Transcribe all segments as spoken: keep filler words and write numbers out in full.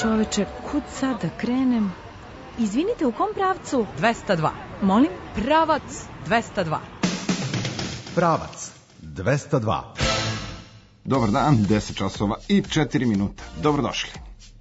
čoveče, kud sad da krenem? Izvinite, u kom pravcu? dvesta dva. Molim? Pravac dvesta dva. Pravac dvesta dva. Dobar dan, deset časova i četiri minuta. Dobrodošli.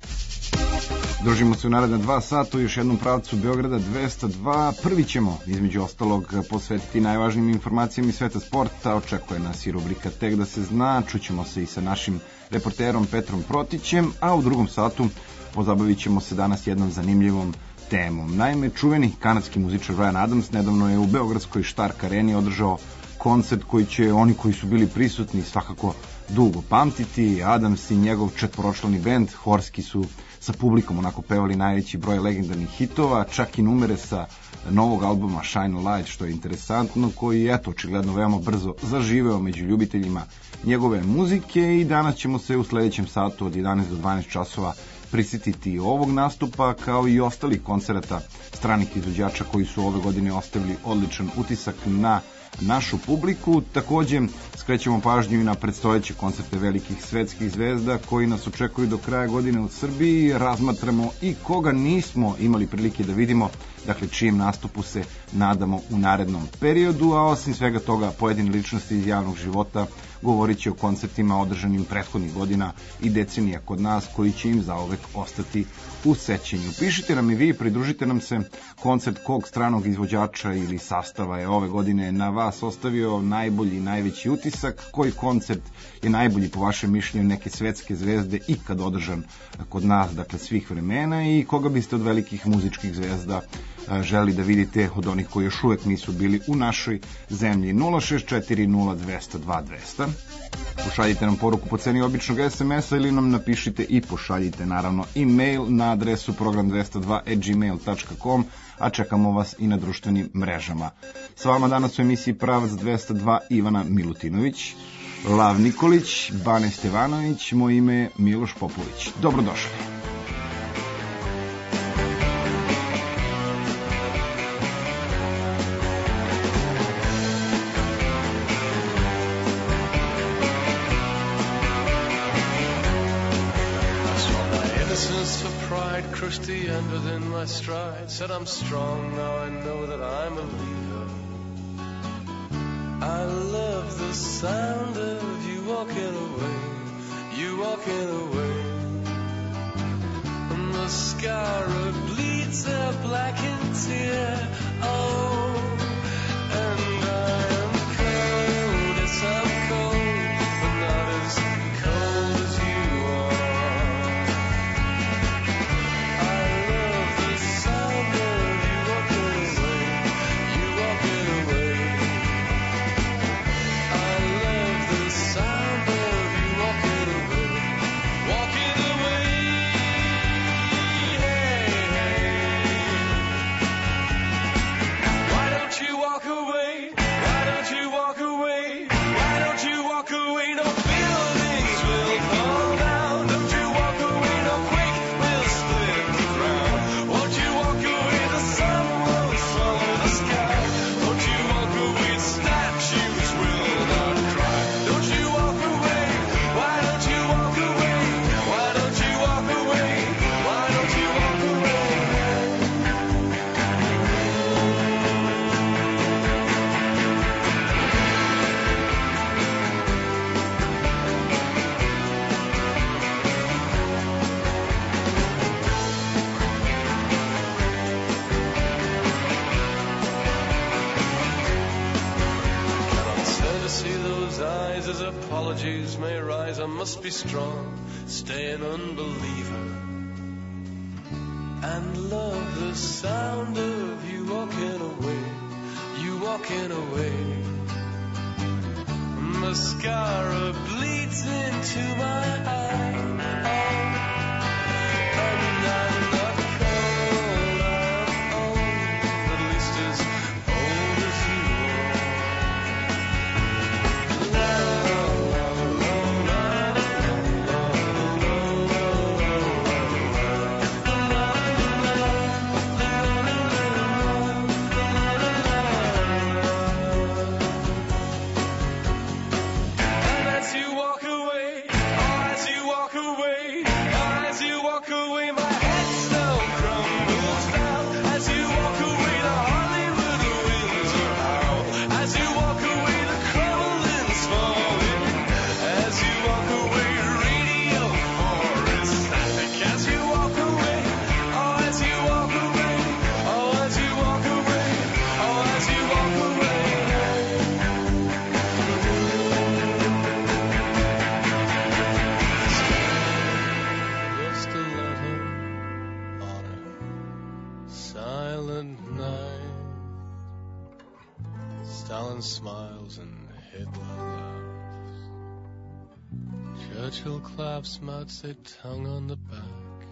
Družimo se u naredna dva sata u još jednom pravcu Beograda dvesta dva. Prvi ćemo, između ostalog, posvetiti najvažnijim informacijama iz sveta sporta. Očekuje nas i rubrika Tek da se zna. Čućemo se i sa našim reporterom Petrom Protićem, a u drugom satu pozabavit ćemo se danas jednom zanimljivom temom. Naime, čuveni kanadski muzičar Bryan Adams nedavno je u beogradskoj Štark areni održao koncert koji će oni koji su bili prisutni svakako dugo pamtiti. Adams i njegov četvoročlani bend horski su sa publikom onako pevali najveći broj legendarnih hitova, čak i numere sa novog albuma Shine Light, što je interesantno, koji je eto očigledno veoma brzo zaživeo među ljubiteljima njegove muzike. I danas ćemo se u sledećem satu od jedanaest do dvanaest časova prisjetiti ovog nastupa, kao i ostalih koncerata stranih izvođača koji su ove godine ostavili odličan utisak na našu publiku. Takođe skrećemo pažnju i na predstojeće koncerte velikih svetskih zvezda koji nas očekuju do kraja godine u Srbiji. Razmatramo i koga nismo imali prilike da vidimo, dakle čijem nastupu se nadamo u narednom periodu, a osim svega toga pojedine ličnosti iz javnog života govorit će o koncertima održanim prethodnih godina i decenija kod nas koji će im zauvek ostati u sećenju. Pišite nam i vi, pridružite nam se. Koncert kog stranog izvođača ili sastava je ove godine na vas ostavio najbolji i najveći utisak? Koji koncert je najbolji po vašem mišljenju neke svetske zvezde ikad održan kod nas, dakle svih vremena, i koga biste od velikih muzičkih zvezda želi da vidite od onih koji još uvek nisu bili u našoj zemlji? Nula šest četiri nula dvesta dva dvesta. Pošaljite nam poruku po ceni običnog es em es-a ili nam napišite i pošaljite naravno e-mail na adresu program dvesta dva at gmail dot com, a čekamo vas i na društvenim mrežama. S vama danas u emisiji Pravac dvesta dva Ivana Milutinović, Lav Nikolić, Bane Stevanović, moje ime je Miloš Popović. Dobrodošli. Crushed the end within my stride. Said I'm strong, now I know that I'm a leader. I love the sound of you walking away, you walking away. And the scar bleeds a blackened tear. Oh, and I am cold, yes I'm cold, but not as cold as you are. Apologies may rise, I must be strong, stay an unbeliever, and love the sound of you walking away, you walking away. Mascara bleeds into my eye, oh, and I'm not cold, I'm old, at least as old as you are. Walk away, Stalin smiles and Hitler laughs. Churchill claps, Mao Zedong on the back.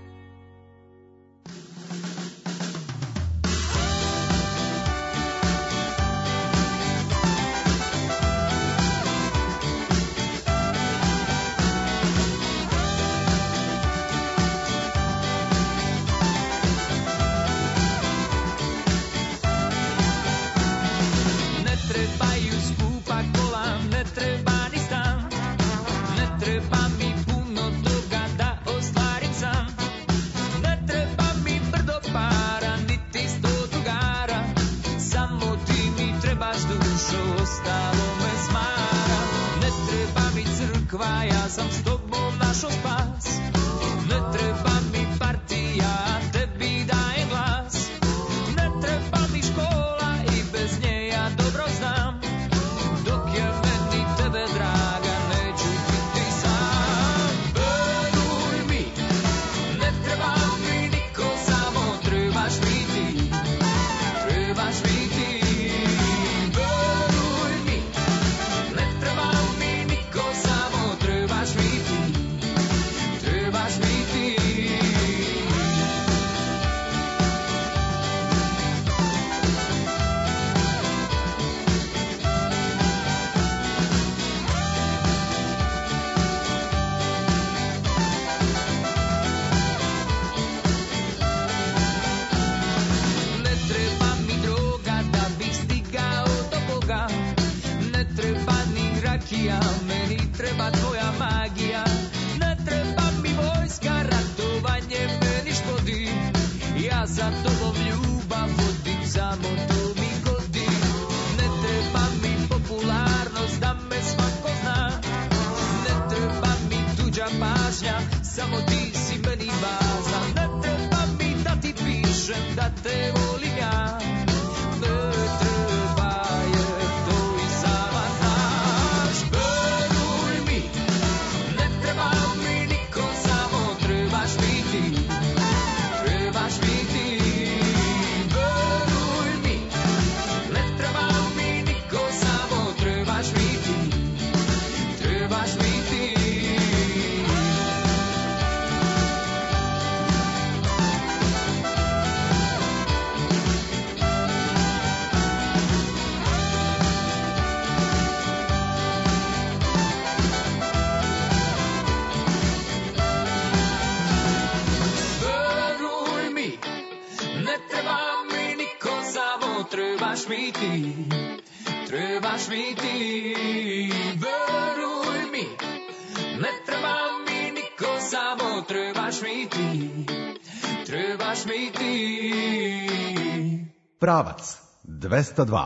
Pravac dvesta dva.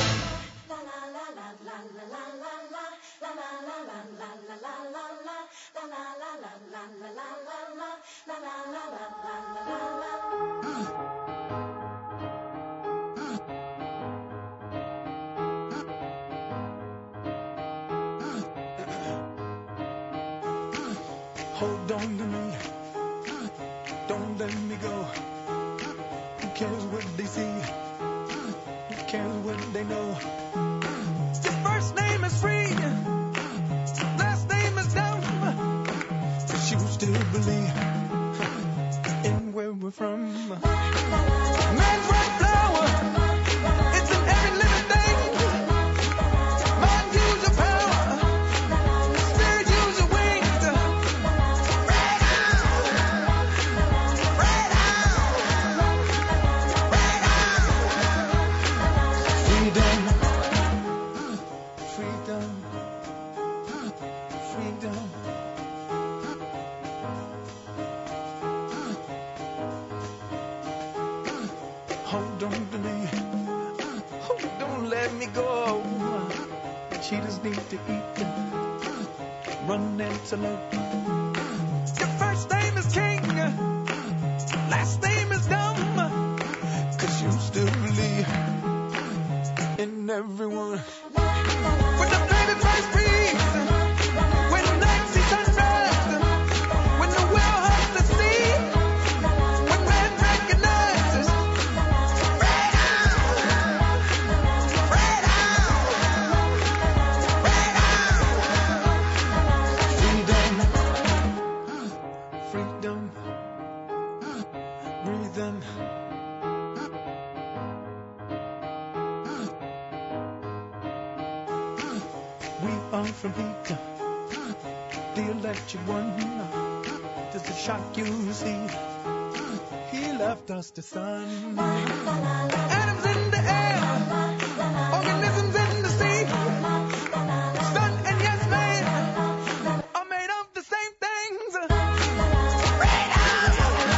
Hold on to me, don't let me go. Who cares what they see? Who cares what they know? Your first name is free, last name is dumb, but you still believe in where we're from. Man's right flower, it's in every living thing. Mind use your power, spirit use your wings. Right on, right on, right on. Freedom, freedom, freedom. Hold on to me, oh, don't let me go. Cheetahs need to eat, run antelope. Your first name is King, last name is Dumb, 'cause you still believe in everyone. When the baby first breathes, when the night sees sunrise, when the whale hugs the sea, when man recognizes. Right on, right on. them. We are from Peter, the electric one. Just a shock you see. He left us the sun. Atoms in the air, organisms in the sea. Sun and yes man are made of the same things. Freedom!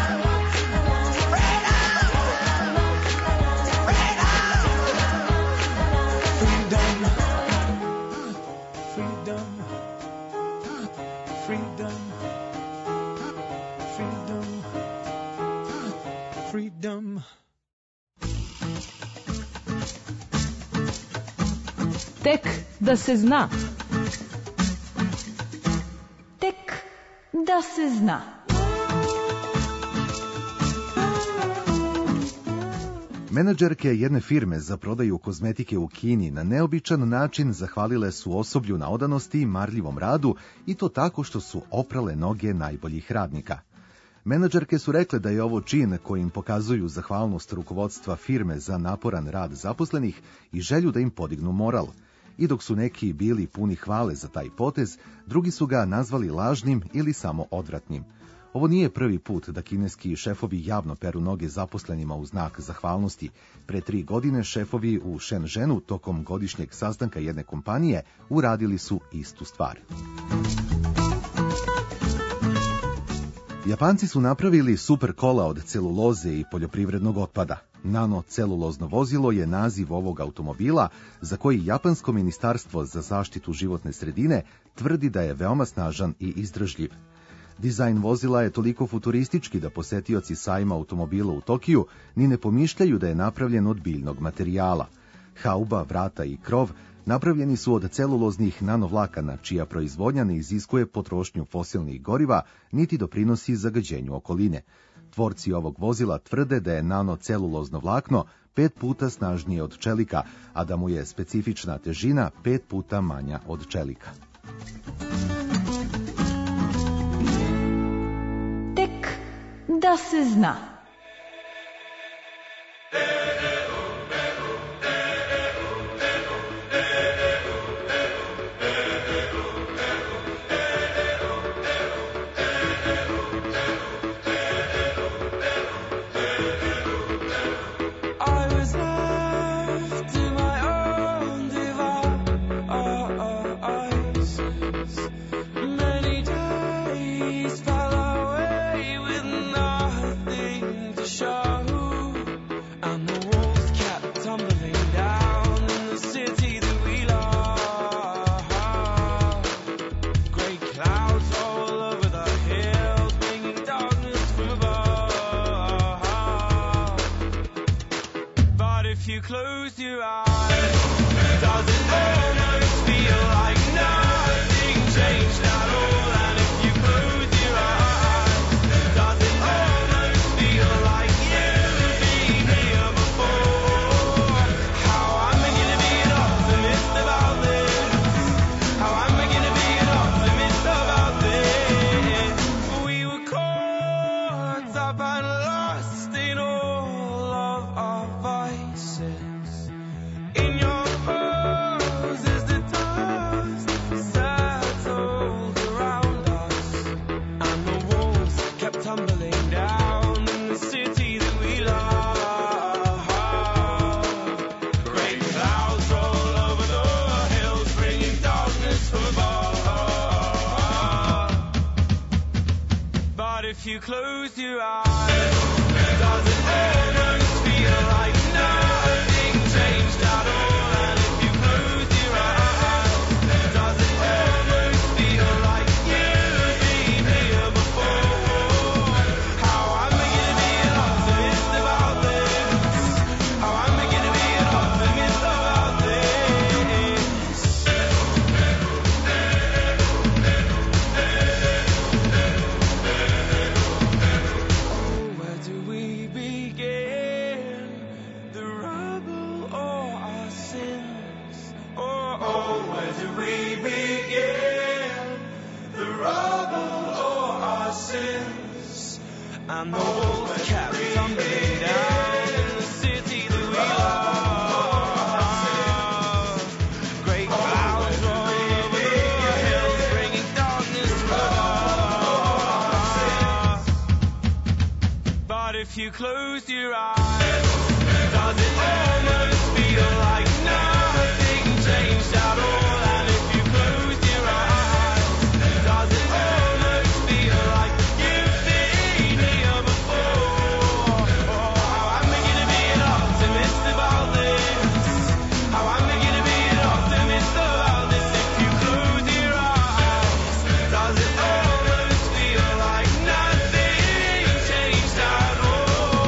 Freedom! Freedom! Freedom! Freedom! Freedom! Tek da se zna. Tek da se zna. Menadžerke jedne firme za prodaju kozmetike u Kini na neobičan način zahvalile su osoblju na odanosti i marljivom radu i to tako što su oprale noge najboljih radnika. Menadžerke su rekle da je ovo čin kojim pokazuju zahvalnost rukovodstva firme za naporan rad zaposlenih i želju da im podignu moral. I dok su neki bili puni hvale za taj potez, drugi su ga nazvali lažnim ili samo odvratnim. Ovo nije prvi put da kineski šefovi javno peru noge zaposlenima u znak zahvalnosti. Pre tri godine šefovi u Shenzhenu tokom godišnjeg sastanka jedne kompanije uradili su istu stvar. Japanci su napravili super kola od celuloze i poljoprivrednog otpada. Nanocelulozno vozilo je naziv ovog automobila za koji Japansko ministarstvo za zaštitu životne sredine tvrdi da je veoma snažan i izdržljiv. Dizajn vozila je toliko futuristički da posetioci sajma automobila u Tokiju ni ne pomišljaju da je napravljen od biljnog materijala. Hauba, vrata i krov napravljeni su od celuloznih nanovlakana, čija proizvodnja ne iziskuje potrošnju fosilnih goriva, niti doprinosi zagađenju okoline. Tvorci ovog vozila tvrde da je nanocelulozno vlakno pet puta snažnije od čelika, a da mu je specifična težina pet puta manja od čelika. Tek da se zna. You close your eyes. Does it almost feel like nothing changed at all? And if you close your eyes, does it almost feel like you've been here before? How am I gonna be an optimist about this? How am I gonna be an optimist about this? noble cats tumbling down in the city that we love. Great clouds roll over the hills, bringing darkness to us. But if you close your eyes, does it almost feel like nothing changed at all? And if you close your eyes, does it almost feel like you've been here before? Oh, how I'm beginning to be an optimist about this. How I'm beginning to be an optimist about this. If you close your eyes, does it almost feel like nothing changed at all?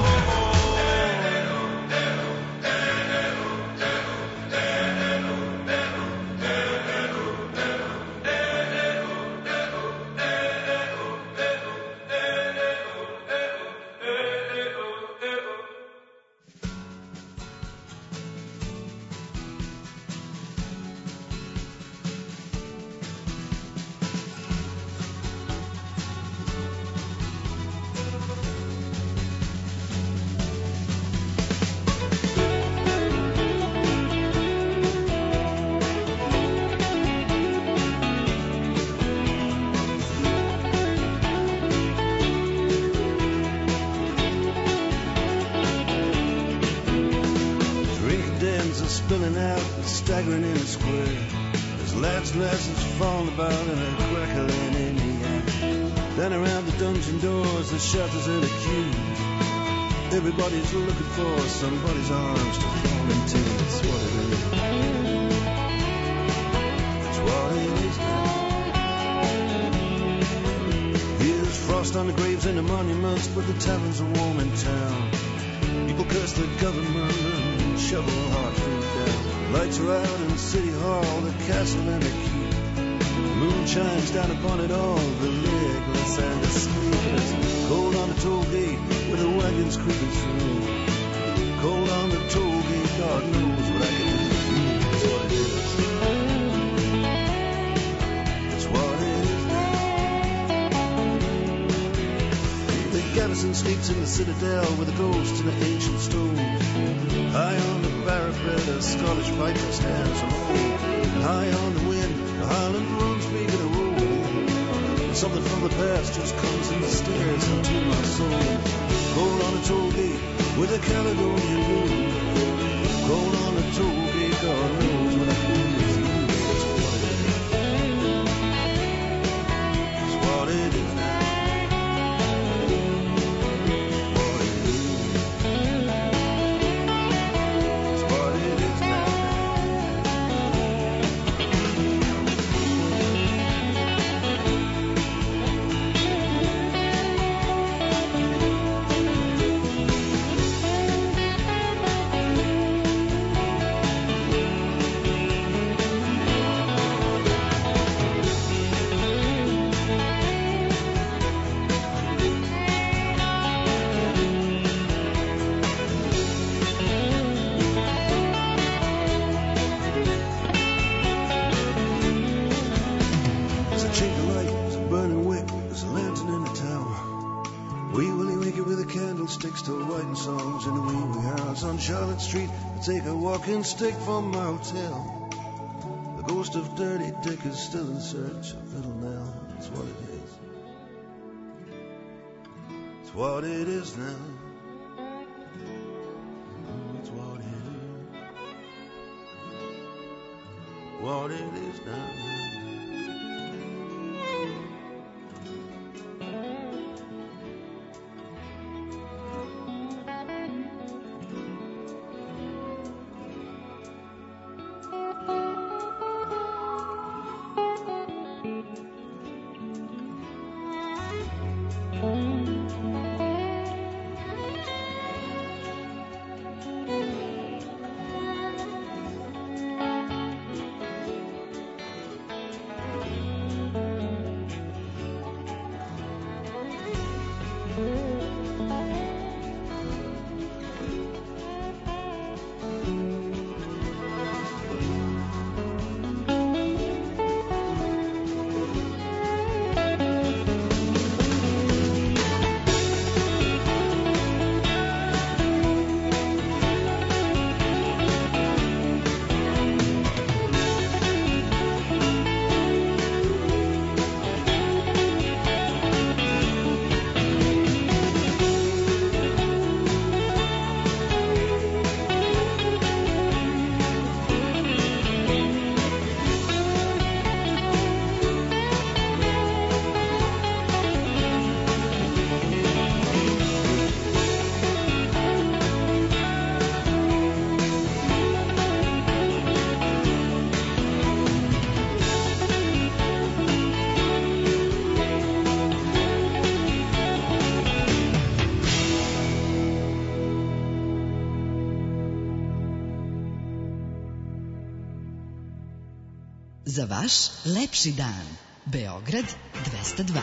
Drinking dens are spilling out, staggering in the square. There's lads and lasses falling about and a crackling in the air. Then around the dungeon doors, the shutters and the queues. Everybody's looking for somebody's arms to fall into. It's what it is. It's what it is now. Here's frost on the graves and the monuments, but the taverns are warm in town. People curse the government and shovel hard food down. Lights are out in City Hall, the castle and the keep. Moon shines down upon it all, the legless and the sleepless. Cold on the toll gate with the wagons creeping through. Cold on the toll gate, God knows what I can do for you. That's what it is. That's what it is now. The garrison sleeps in the citadel with a ghost in the ancient stones. High on the parapet, a Scottish piper stands alone. High on the wind, the Highland runs making a roll. Something from the past just comes and stares into my soul. Cold on a toll gate with a Caledonian moon. Cold on a toll gate, God knows what I feel with you. It's what it is. It's what it is now. What it is. It's what it is now. There's a chink of light, there's a burning wick, there's a lantern in the tower. Wee Willie Winky with a candlestick still writing songs in the wee wee house on Charlotte Street. I take a walking stick from my hotel. The ghost of Dirty Dick is still in search of Little Nell. It's what it is. It's what it is now. Mm, It's what it is. What it is now. Za vaš lepši dan. Beograd dvesta dva.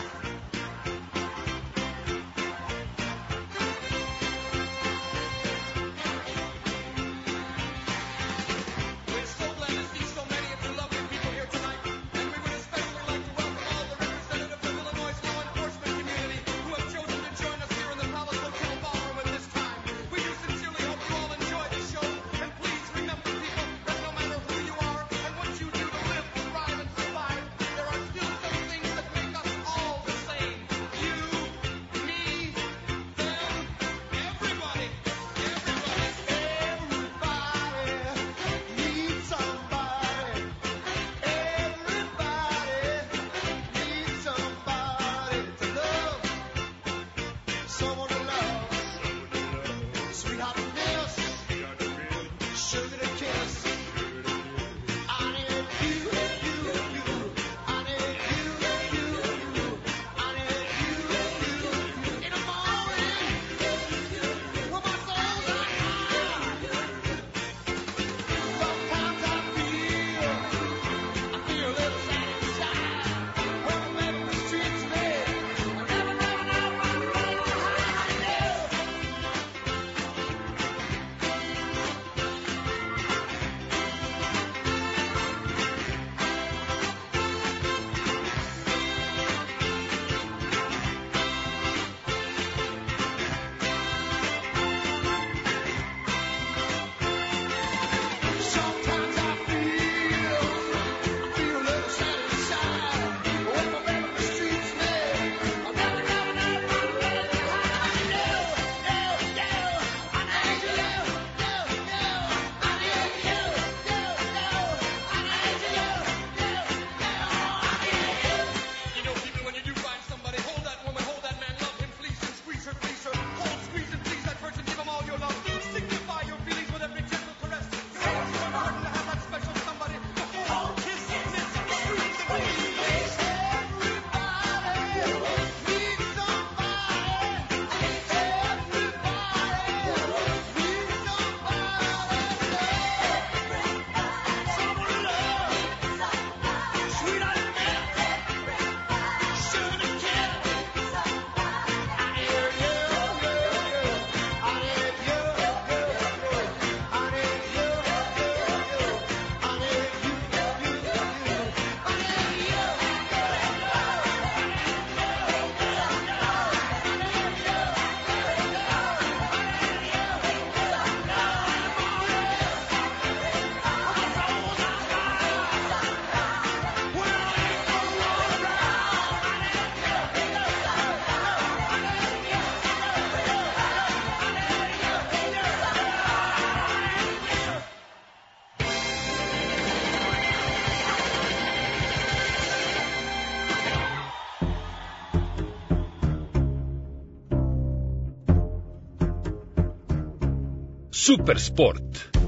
Super sport.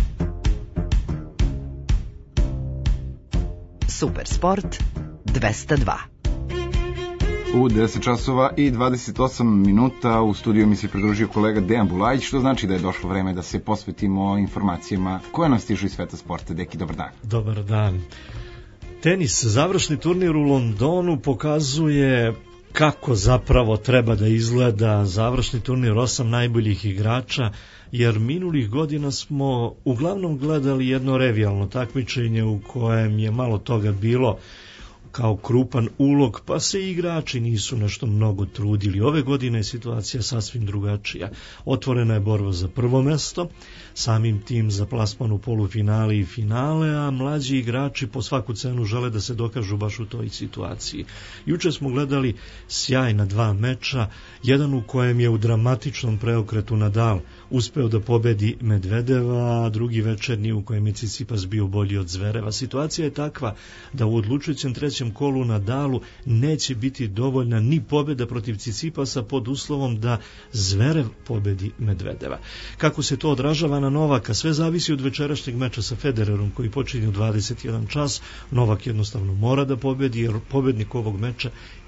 Super sport dvesta dva. U deset časova i dvadeset osam minuta u studiju mi se pridružio kolega Dejan Bulajić, što znači da je došlo vreme da se posvetimo informacijama koje nam stižu iz sveta sporta. Deki, dobar dan. Dobar dan. Tenis, završni turnir u Londonu pokazuje kako zapravo treba da izgleda završni turnir osam najboljih igrača, jer minulih godina smo uglavnom gledali jedno revijalno takmičenje u kojem je malo toga bilo kao krupan ulog, pa se igrači nisu nešto mnogo trudili. Ove godine je situacija sasvim drugačija. Otvorena je borba za prvo mesto, samim tim za plasman u polufinale i finale, a mlađi igrači po svaku cenu žele da se dokažu baš u toj situaciji. Juče smo gledali sjajna dva meča, jedan u kojem je u dramatičnom preokretu Nadal uspeo da pobedi Medvedeva, a drugi večernji u kojem je Cicipas bio bolji od Zvereva. Situacija je takva da u odlučujućem trećem kolu Nadalu neće biti dovoljna ni pobjeda protiv Cicipasa pod uslovom da Zverev pobedi Medvedeva. Kako se to odražava na Novaka, sve zavisi od večerašnjeg meča sa Federerom koji počinje u dvadeset jedan čas. Novak jednostavno mora da pobedi, jer pobednik ovog meča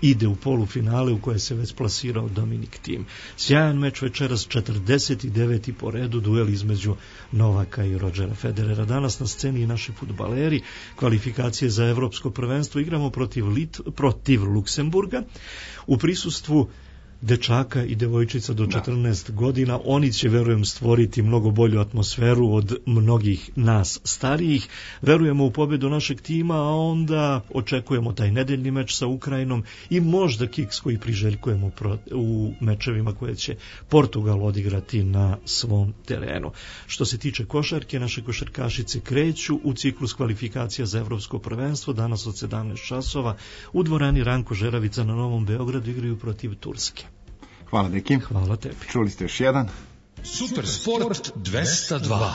ide u polufinale u koje se već plasirao Dominik Thiem. Sjajan meč večeras, četrdeset deveti po redu duel između Novaka i Rodgera Federera. Danas na sceni i naši fudbaleri, kvalifikacije za evropsko prvenstvo, igramo protiv, Lit, protiv Luksemburga u prisustvu dečaka i devojčica do četrnaest godina. Oni će, verujem, stvoriti mnogo bolju atmosferu od mnogih nas starijih. Verujemo u pobjedu našeg tima, a onda očekujemo taj nedeljni meč sa Ukrajinom i možda kiks koji priželjkujemo pro, u mečevima koje će Portugal odigrati na svom terenu. Što se tiče košarke, naše košarkašice kreću u ciklus kvalifikacija za evropsko prvenstvo. Danas od sedamnaest časova u dvorani Ranko Žeravica na Novom Beogradu igraju protiv Turske. Hvala, Deki. Hvala tebi. Čuli ste još jedan. Super Sport dvesta dva.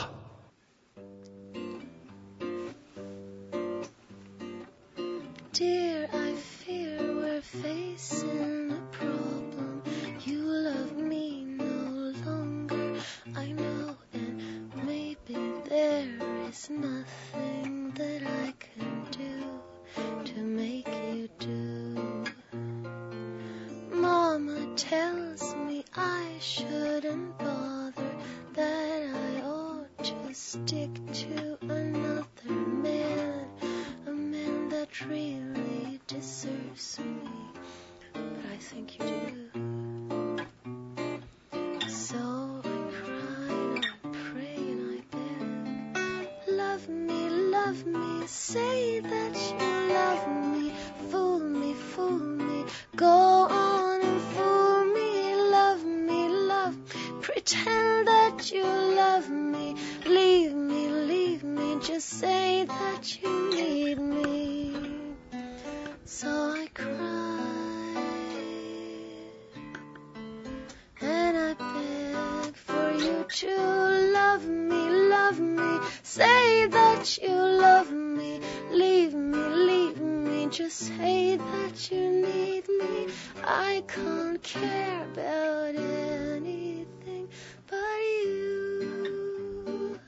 Dear, I fear we're facing a problem. You love me no longer, I know, and maybe there is nothing that I can do to make you do. Mama tells me I shouldn't bother, that I ought to stick to another man, a man that really deserves me, but I think you do. So I cry and I pray and I beg, love me, love me, say that you love me, fool me, fool me, go on and fool me, love me, love, pretend that you love me, leave me, leave me, just say that you need me. So I cry and I beg for you to love me, love me, say that you love me, leave me, leave me, just say that you need me. I can't care about anything but you.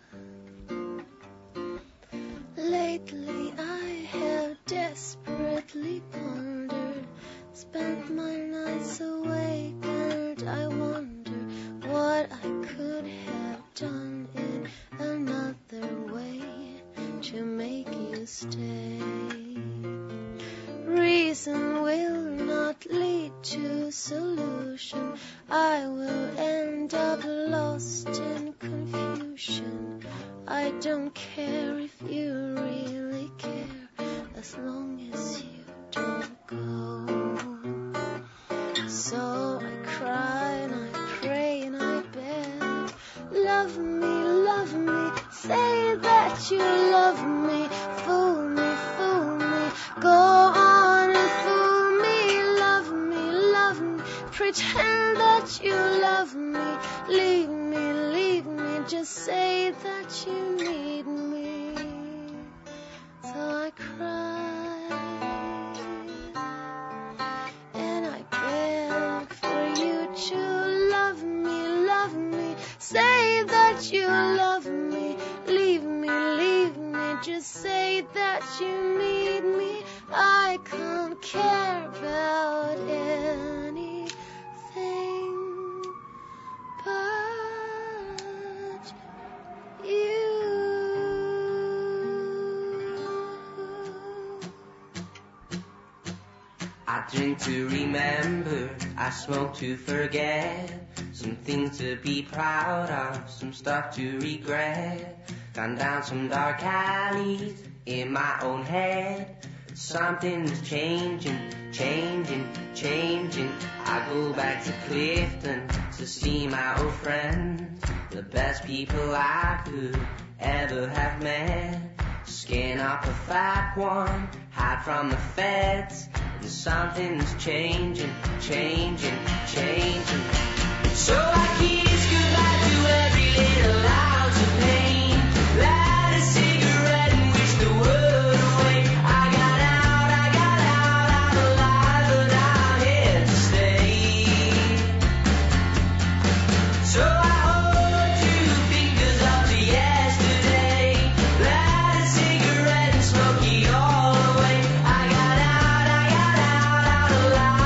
Lately I have desperately pondered, spent my nights awake, and I wonder what I could have done in another way to make you stay. Reason will not lead to solution, I will end up lost in confusion. I don't care if you really care, as long as you don't go. So I cry and I pray and I beg, love me, love me, say that you love me, fool me, fool me, go on and fool me, love me, love me, pretend that you love me, leave me, leave me, just say that you need me. So I cry and I beg for you to love me, love me, say that you love me, leave me, leave me, just say that you need me. I can't care about anything but you. I drink to remember, I smoke to forget, some things to be proud of, some stuff to regret. Gone down some dark alleys in my own head. Something's changing, changing, changing. I go back to Clifton to see my old friends, the best people I could ever have met. Skin up a fat one, hide from the feds. And something's changing, changing, changing. So I kiss goodbye to every little ounce of pain. Light a cigarette and wish the world away. I got out, I got out, I'm alive, but I'm here to stay. So I hold two fingers up to yesterday. Light a cigarette and smoke it all away. I got out, I got out, I'm alive.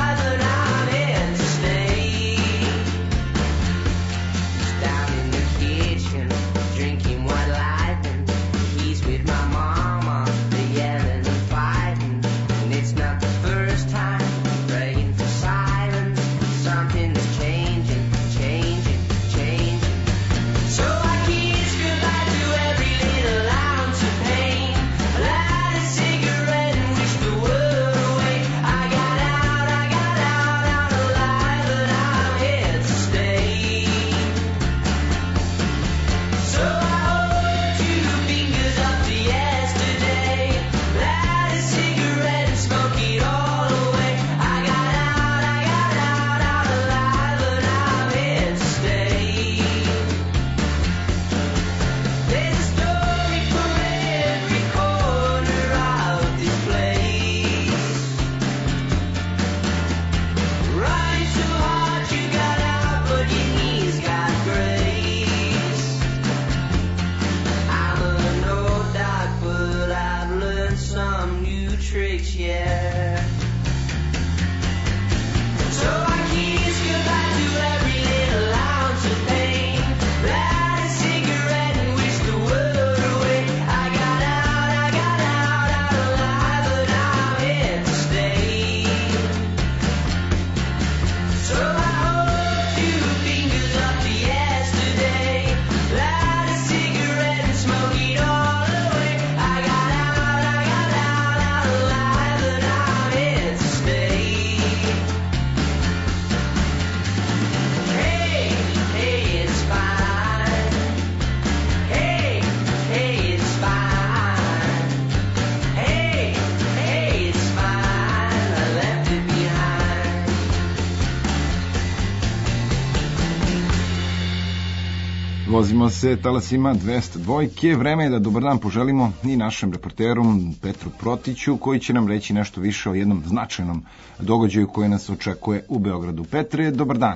Vozimo se talasima dvesta dva. Vreme je da dobar dan poželimo i našem reporteru Petru Protiću, koji će nam reći nešto više o jednom značajnom događaju koji nas očekuje u Beogradu. Petre, dobar dan.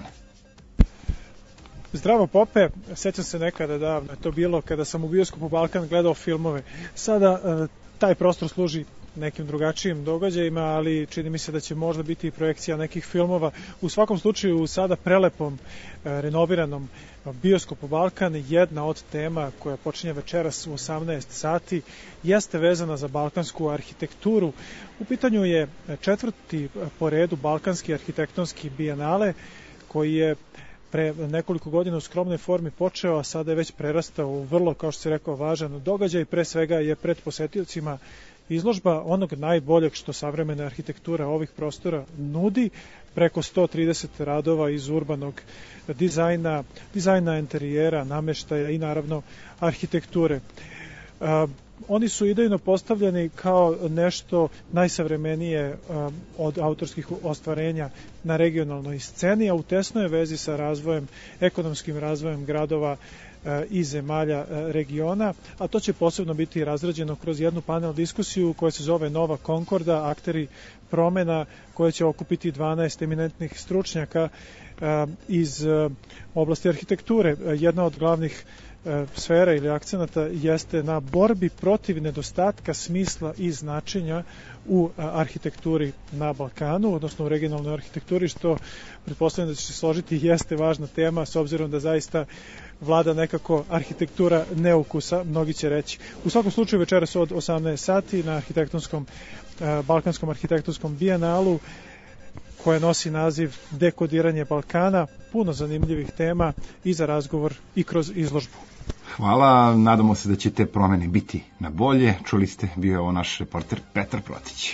Zdravo Pope, sećam se nekada davno, to bilo kada sam u bioskopu Balkan gledao filmove. Sada e, taj prostor služi nekim drugačijim događajima, ali čini mi se da će možda biti i projekcija nekih filmova. U svakom slučaju u sada prelepom, e, renoviranom bioskopu Balkan, jedna od tema koja počinje večeras u osamnaest sati jeste vezana za balkansku arhitekturu. U pitanju je četvrti po redu balkanski arhitektonski bijenale, koji je pre nekoliko godina u skromnoj formi počeo, a sada je već prerastao u vrlo, kao što se rekao, važan događaj. Pre svega je pred posetiocima izložba onog najboljeg što savremena arhitektura ovih prostora nudi, preko sto trideset radova iz urbanog dizajna, dizajna interijera, nameštaja i naravno arhitekture. Uh, oni su idejno postavljeni kao nešto najsavremenije uh, od autorskih ostvarenja na regionalnoj sceni, a u tesnoj vezi sa razvojem, ekonomskim razvojem gradova uh, i zemalja uh, regiona, a to će posebno biti razrađeno kroz jednu panel diskusiju koja se zove Nova Konkorda, akteri promena, koja će okupiti dvanaest eminentnih stručnjaka uh, iz uh, oblasti arhitekture. Uh, jedna od glavnih sfera ili akcenata jeste na borbi protiv nedostatka smisla i značenja u arhitekturi na Balkanu, odnosno u regionalnoj arhitekturi, što pretpostavljam da će se složiti jeste važna tema, s obzirom da zaista vlada nekako arhitektura neukusa, mnogi će reći. U svakom slučaju večeras od osamnaest sati na arhitektonskom, balkanskom arhitektonskom bijenalu, koja nosi naziv Dekodiranje Balkana, puno zanimljivih tema i za razgovor i kroz izložbu. Hvala, nadamo se da će te promene biti na bolje. Čuli ste, bio je ovo naš reporter Petar Protić.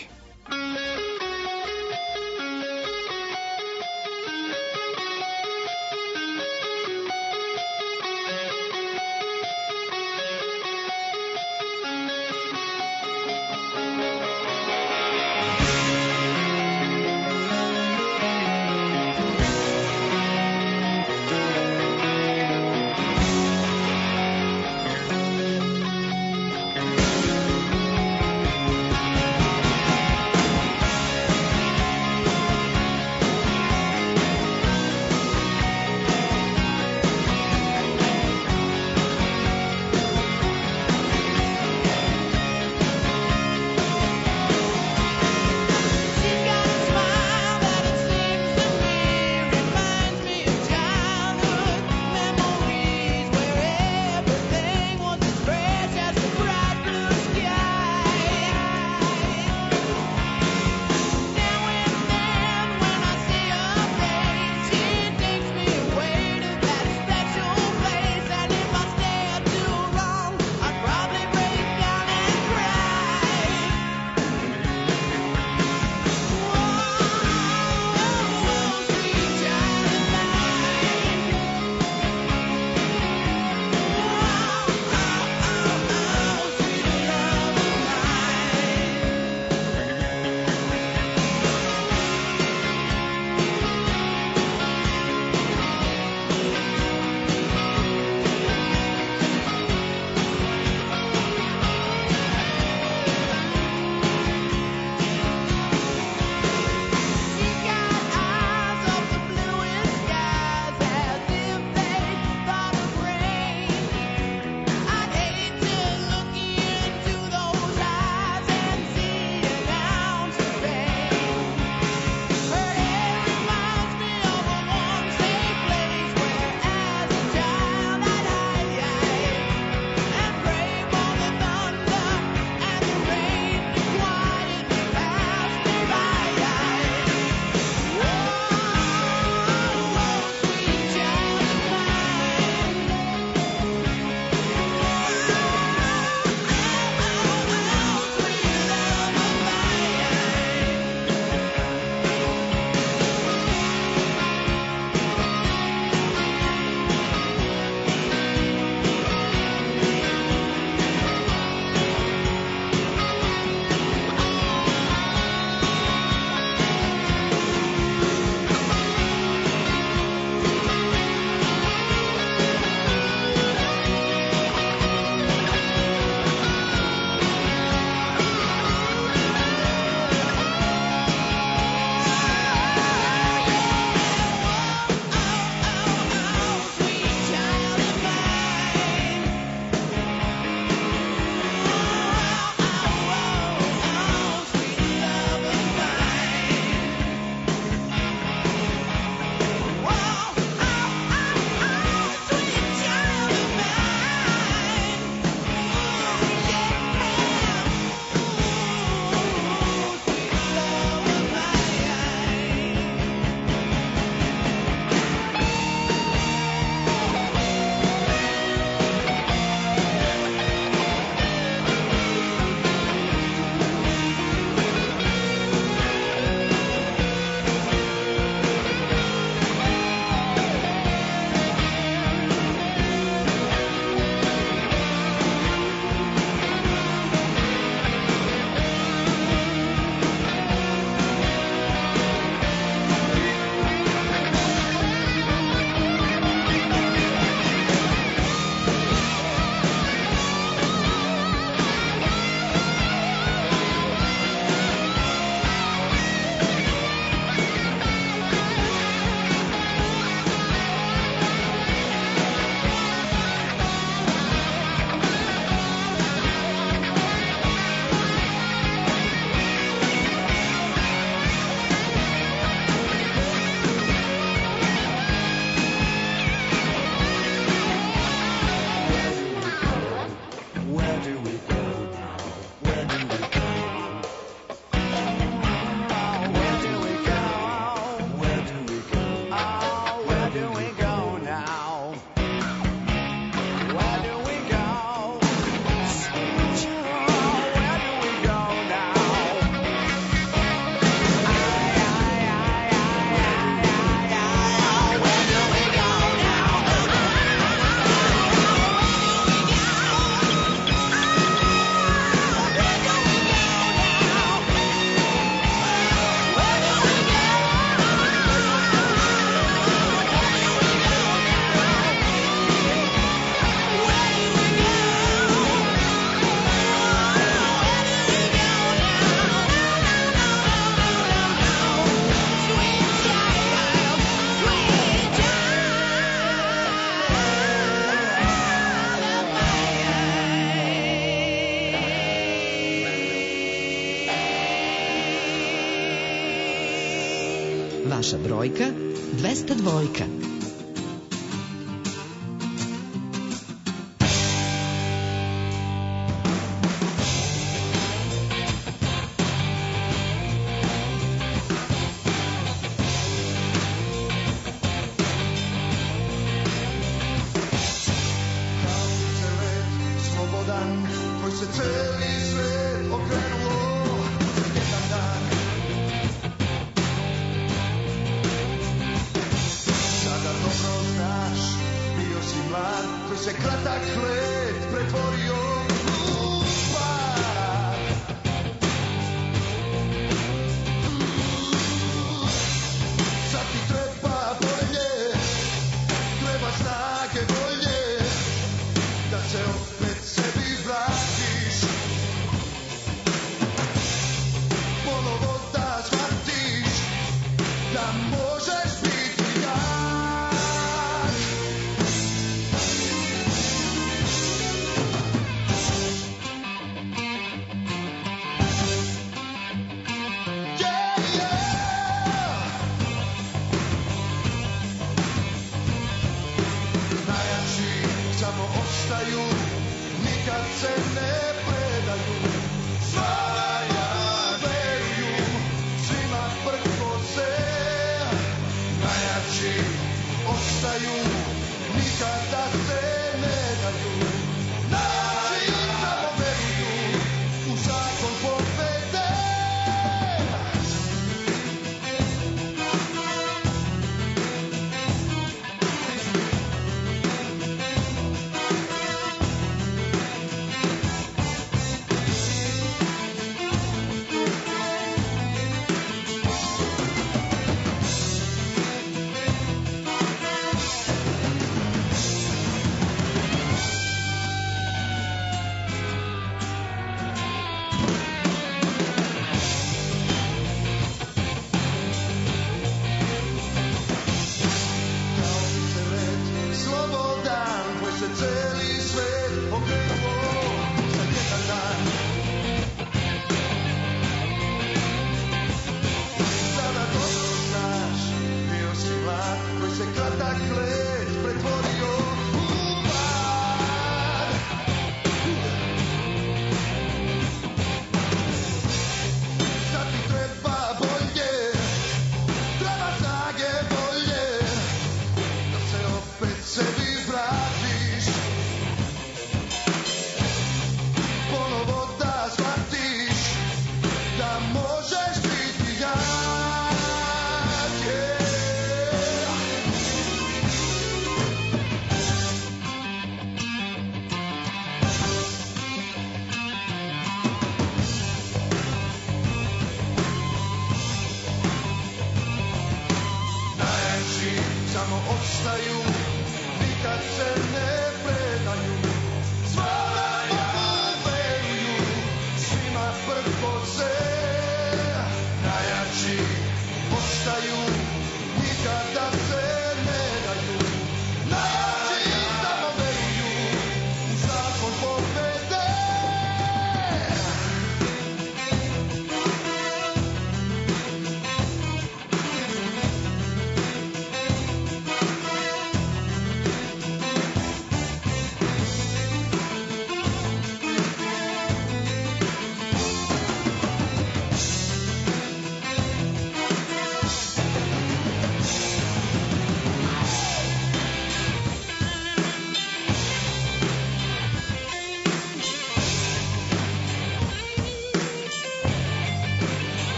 Naša brojka dvesta dva.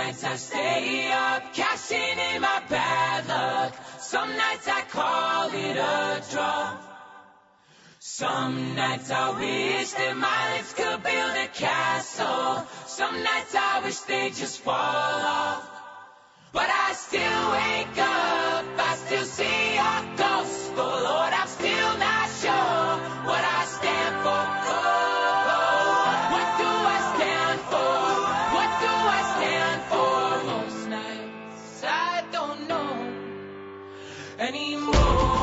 nights I stay up, cashing in my bad luck. Some nights I call it a draw. Some nights I wish that my lips could build a castle. Some nights I wish they'd just fall off. But I still wake up, I still see your ghost. But Lord, I'm still not sure what I stand for. Oh, what do I stand for? What do I stand for? Most nights I don't know anymore.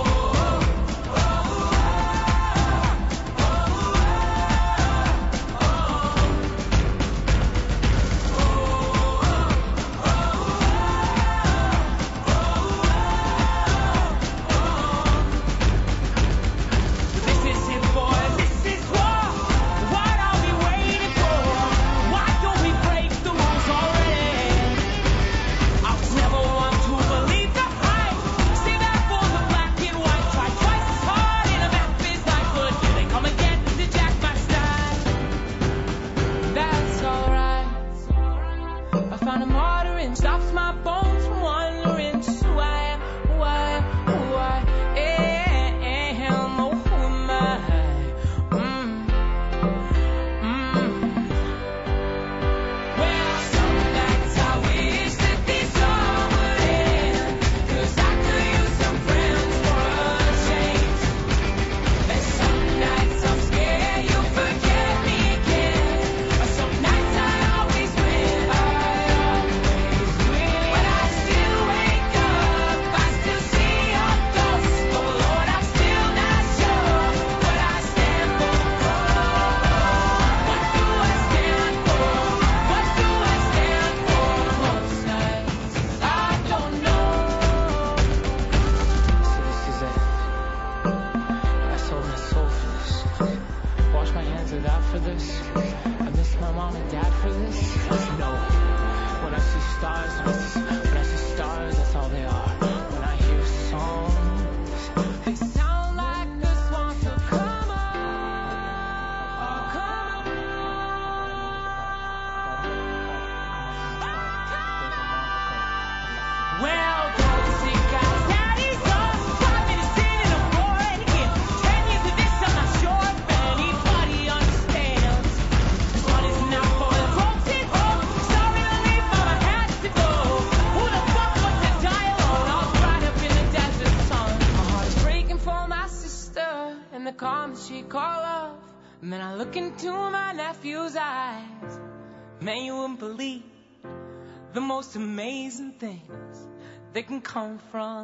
The most amazing things that can come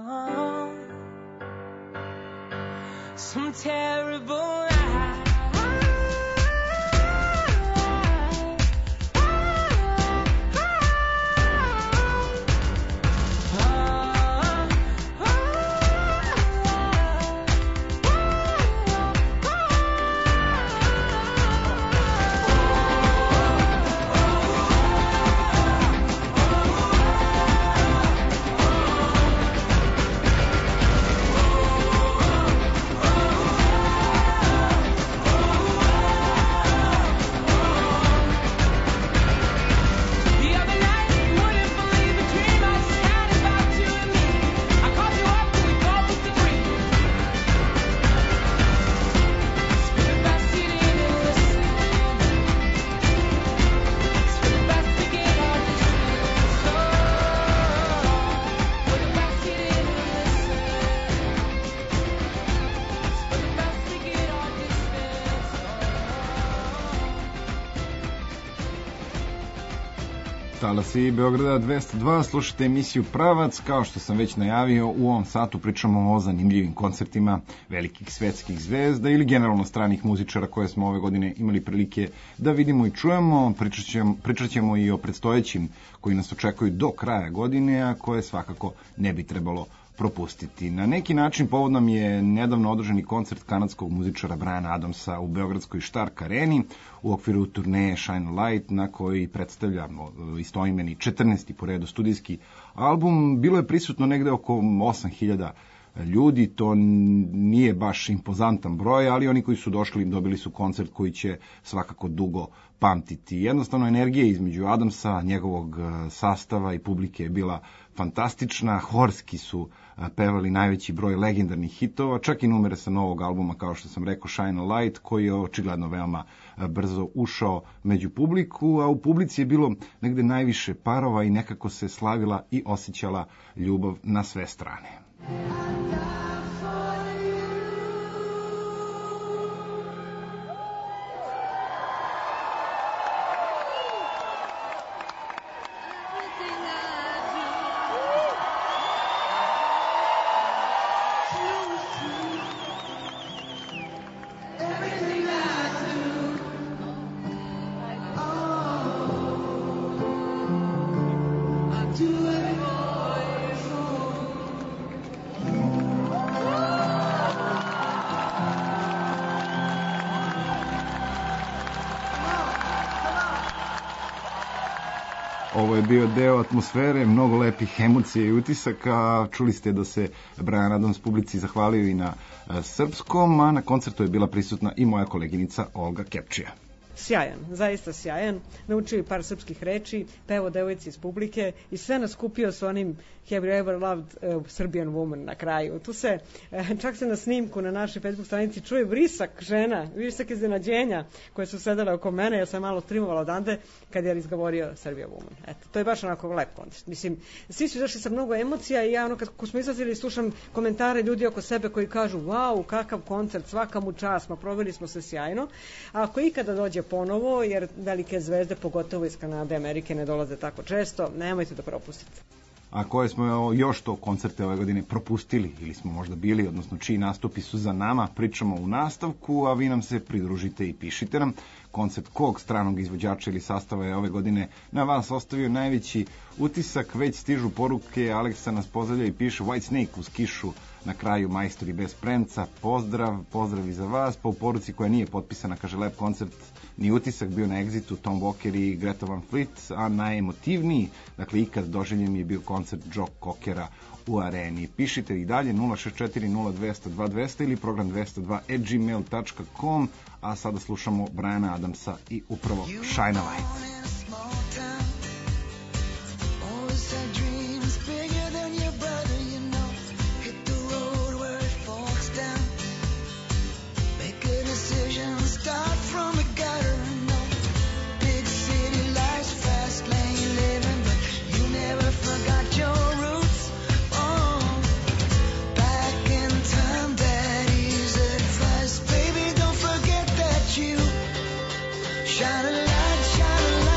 from some terrible night. Talasi Beograda dvesta dva, slušate emisiju Pravac. Kao što sam već najavio, u ovom satu pričamo o zanimljivim koncertima velikih svetskih zvezda ili generalno stranih muzičara koje smo ove godine imali prilike da vidimo i čujemo. Pričat ćemo, pričat ćemo i o predstojećim koji nas očekuju do kraja godine, a koje svakako ne bi trebalo propustiti. Na neki način povod nam je nedavno održani koncert kanadskog muzičara Briana Adamsa u beogradskoj Štark areni u okviru turneje Shine a Light, na koji predstavljamo istoimeni četrnaesti po redu studijski album. Bilo je prisutno negde oko osam hiljada ljudi, to nije baš impozantan broj, ali oni koji su došli dobili su koncert koji će svakako dugo pamtiti. Jednostavno energija između Adamsa, njegovog sastava i publike je bila fantastična, horski su pevali najveći broj legendarnih hitova, čak i numere sa novog albuma, kao što sam rekao, Shine a Light, koji je očigledno veoma brzo ušao među publiku, a u publici je bilo negde najviše parova i nekako se slavila i osjećala ljubav na sve strane. Ovo je bio deo atmosfere, mnogo lepih emocija i utisaka. Čuli ste da se Bryan Adams publici zahvalio i na srpskom, a na koncertu je bila prisutna i moja koleginica Olga Kepčija. Sjajan, zaista sjajan. Naučio je par srpskih reči, pevao devojci iz publike i sve nas kupio s onim Have you ever loved uh, Serbian woman na kraju. Tu se, uh, čak se na snimku na našoj Facebook stranici čuje vrisak žena, vrisak iznenađenja koje su sedele oko mene, ja sam malo trimovala odande kad je izgovorio Serbian woman. Eto, to je baš onako lep koncert. Mislim, svi su izašli sa mnogo emocija i ja ono kad smo izlazili slušam komentare ljudi oko sebe koji kažu wow, kakav koncert, svaka mu čast, smo proveli smo se sjajno. A ako ikada dođe ponovo, jer velike zvezde, pogotovo iz Kanade, Amerike, ne dolaze tako često, nemojte da propustite. A koje smo još to koncerte ove godine propustili ili smo možda bili, odnosno čiji nastupi su za nama, pričamo u nastavku, a vi nam se pridružite i pišite nam. Koncert kog stranog izvođača ili sastava je ove godine na vas ostavio najveći utisak, već stižu poruke, Aleksa nas pozdravlja i piše White Snake uz kišu na kraju, majstori bez premca, pozdrav, pozdrav i za vas, pa u poruci koja nije potpisana, kaže lep koncert, ni utisak bio na Exitu, Tom Walker i Greta Van Fleet, a najemotivniji, dakle ikad doživljen je bio koncert Joe Cockera u areni. Pišite i dalje nula šest četiri nula dva zero dva dva zero ili program dvesta dva at gmail dot com, a sada slušamo Bryana Adamsa i upravo Shine a Light. Shine a light, shine a light.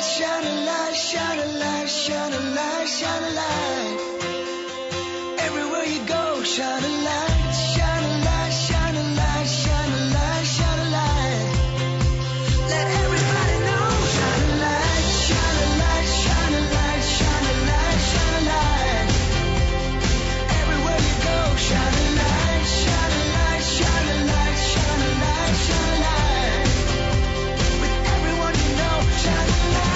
shine a light, shine a light, shine a light, shine a light. Everywhere you go, shine a light, shine a light, shine a light, shine a light, shine a light. Let everybody know, shine a light, shine a light, shine a light, shine a light, shine a light. Everywhere you go, shine a light, shine a light, shine a light, shine a light, shine a light. With everyone you know, shine a light.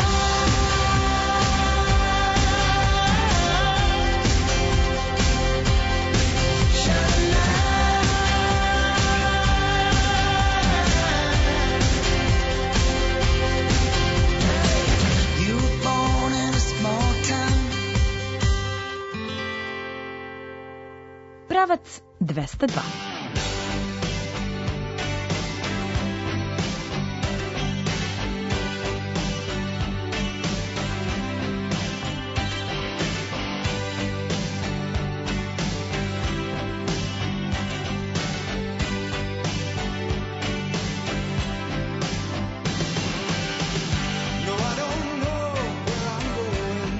Pravac dvesta dva. No, I don't know where I'm going,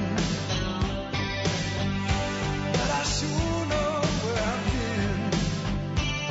but I sure know where I've been.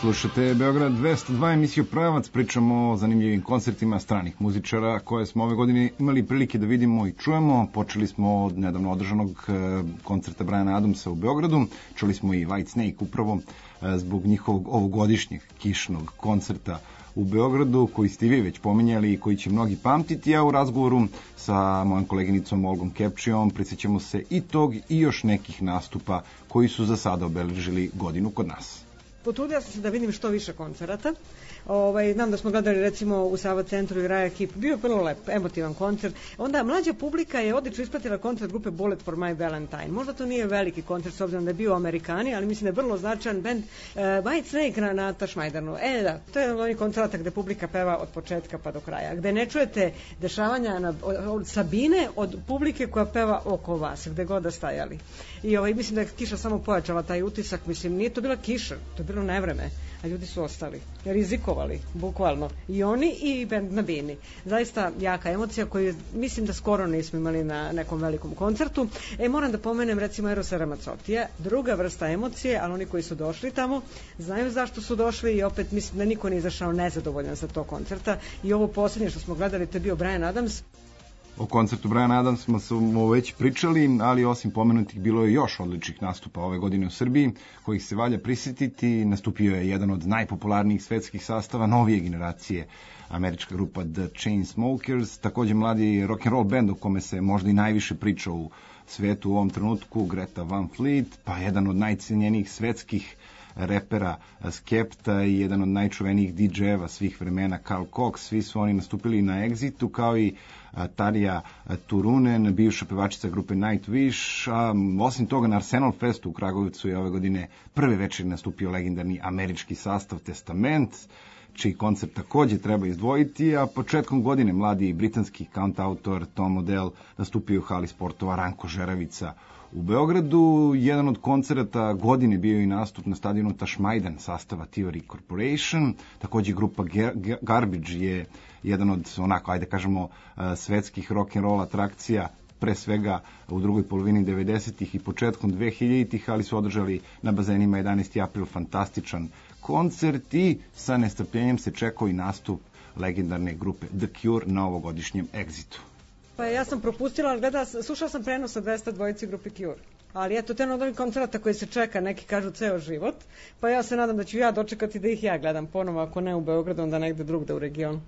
Slušate Beograd dvesta dva, emisiju Pravac, pričamo o zanimljivim koncertima stranih muzičara koje smo ove godine imali prilike da vidimo i čujemo. Počeli smo od nedavno održanog koncerta Briana Adamsa u Beogradu, čuli smo i White Snake upravo zbog njihovog ovogodišnjeg kišnog koncerta u Beogradu, koji ste vi već pominjali i koji će mnogi pamtiti, a u razgovoru sa mojom koleginicom Olgom Kepčijom prisjećamo se i tog i još nekih nastupa koji su za sada obeležili godinu kod nas. Potrudila sam se da vidim što više koncerata. Ovaj, znam da smo gledali recimo u Sava centru i Raja Kip, bio je vrlo lep, emotivan koncert. Onda mlađa publika je odlično ispratila koncert grupe Bullet for My Valentine. Možda to nije veliki koncert s obzirom da je bio Amerikani, ali mislim da je vrlo značajan bend uh, White Snake na, na Tašmajdarnu. E da, to je jedan od onih koncerata gde publika peva od početka pa do kraja, gde ne čujete dešavanja na, od, od Sabine od publike koja peva oko vas, gde god da stajali. I ovaj, mislim da je kiša samo pojačala taj utisak, mislim nije to bila kiša, to je bilo nevreme, a ljudi su ostali, rizikovali, bukvalno, i oni i bend na bini. Zaista jaka emocija koju mislim da skoro nismo imali na nekom velikom koncertu. E, moram da pomenem recimo Erosa Ramazzotija, druga vrsta emocije, ali oni koji su došli tamo znaju zašto su došli i opet mislim da niko nije izašao nezadovoljan sa tog koncerta. I ovo posljednje što smo gledali, to je bio Brian Adams. O koncertu Briana Adamsa smo već pričali, ali osim pomenutih bilo je još odličnih nastupa ove godine u Srbiji, kojih se valja prisjetiti. Nastupio je jedan od najpopularnijih svetskih sastava novije generacije, američka grupa The Chainsmokers, takođe mladi rock'n'roll band o kome se možda i najviše priča u svetu u ovom trenutku, Greta Van Fleet, pa jedan od najcenjenijih svetskih repera Skepta i jedan od najčuvenijih di džejeva svih vremena, Carl Cox. Svi su oni nastupili na Exitu, kao i Tarja Turunen, bivša pevačica grupe Nightwish. A osim toga, na Arsenal Festu u Kragujevcu je ove godine prve večeri nastupio legendarni američki sastav Testament, čiji koncert takođe treba izdvojiti, a početkom godine mladi britanski kantautor Tom Odell nastupio u hali sportova Ranko Žeravica u Beogradu. Jedan od koncerata godine bio i nastup na stadionu Tašmajdan sastava Theory Corporation. Takođe grupa Garbage je jedan od, onako, ajde kažemo, svetskih rock'n'roll atrakcija, pre svega u drugoj polovini devedesetih i početkom dvehiljaditih, ali su održali na bazenima jedanaesti april fantastičan koncert i sa nestrpljenjem se čekao i nastup legendarne grupe The Cure na ovogodišnjem Exitu. Pa ja sam propustila, ali gleda, slušala sam prenos sa dvesta dvojici grupe Cure. Ali eto, to je od onih koncerata koji se čeka, neki kažu ceo život, pa ja se nadam da ću ja dočekati da ih ja gledam ponovo, ako ne u Beogradu, onda negde drugde u regionu.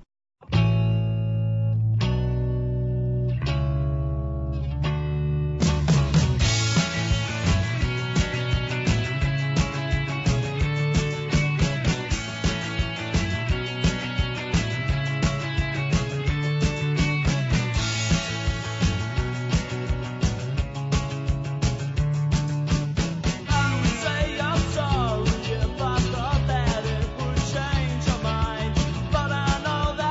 But I know that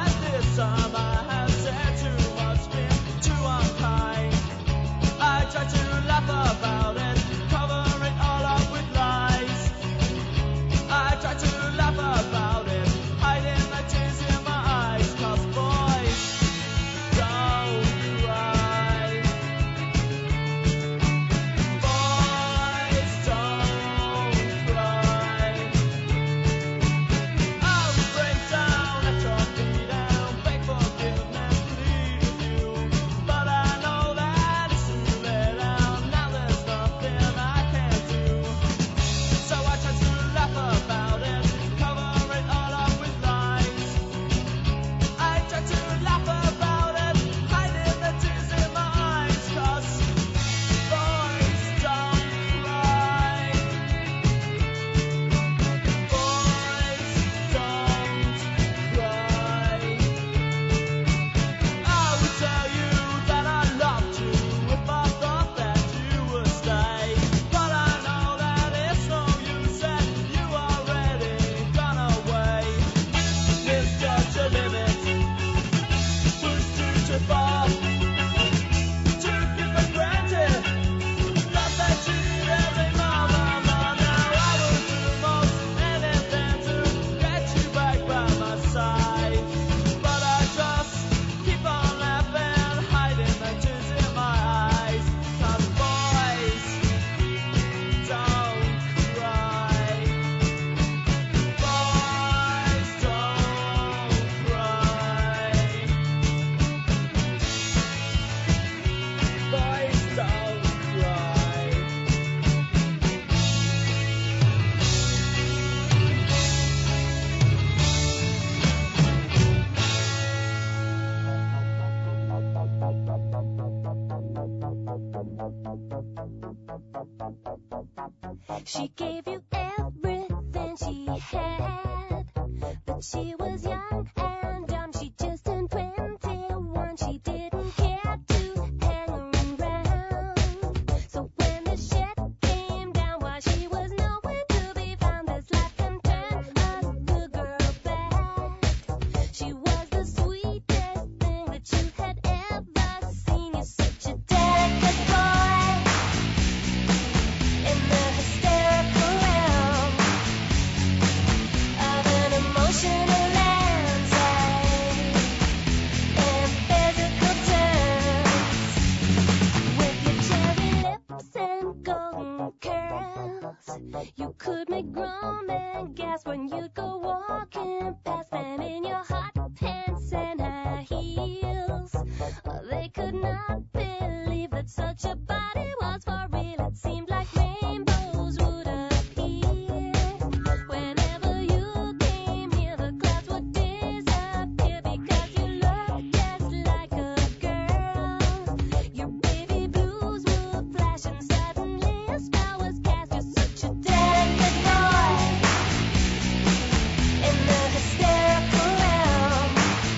She gave you everything she had, but she was young and dumb. She just turned twenty-one. She didn't care to hang around. So when the shit came down while she was nowhere to be found, this life can turn a good girl bad. She was the sweetest thing that you had ever seen. You're such a delicate boy in the hysterical realm of an emotional landscape and physical terms. With your cherry lips and golden curls, you could make grown men gasp when you'd go walking past them in your hot pants and high heels. They could not believe that such a body was for real. It seemed like rainbows would appear whenever you came here. The clouds would disappear because you looked just like a girl. Your baby blues would flash and suddenly a spell was cast. You're such a delicate boy in the hysterical realm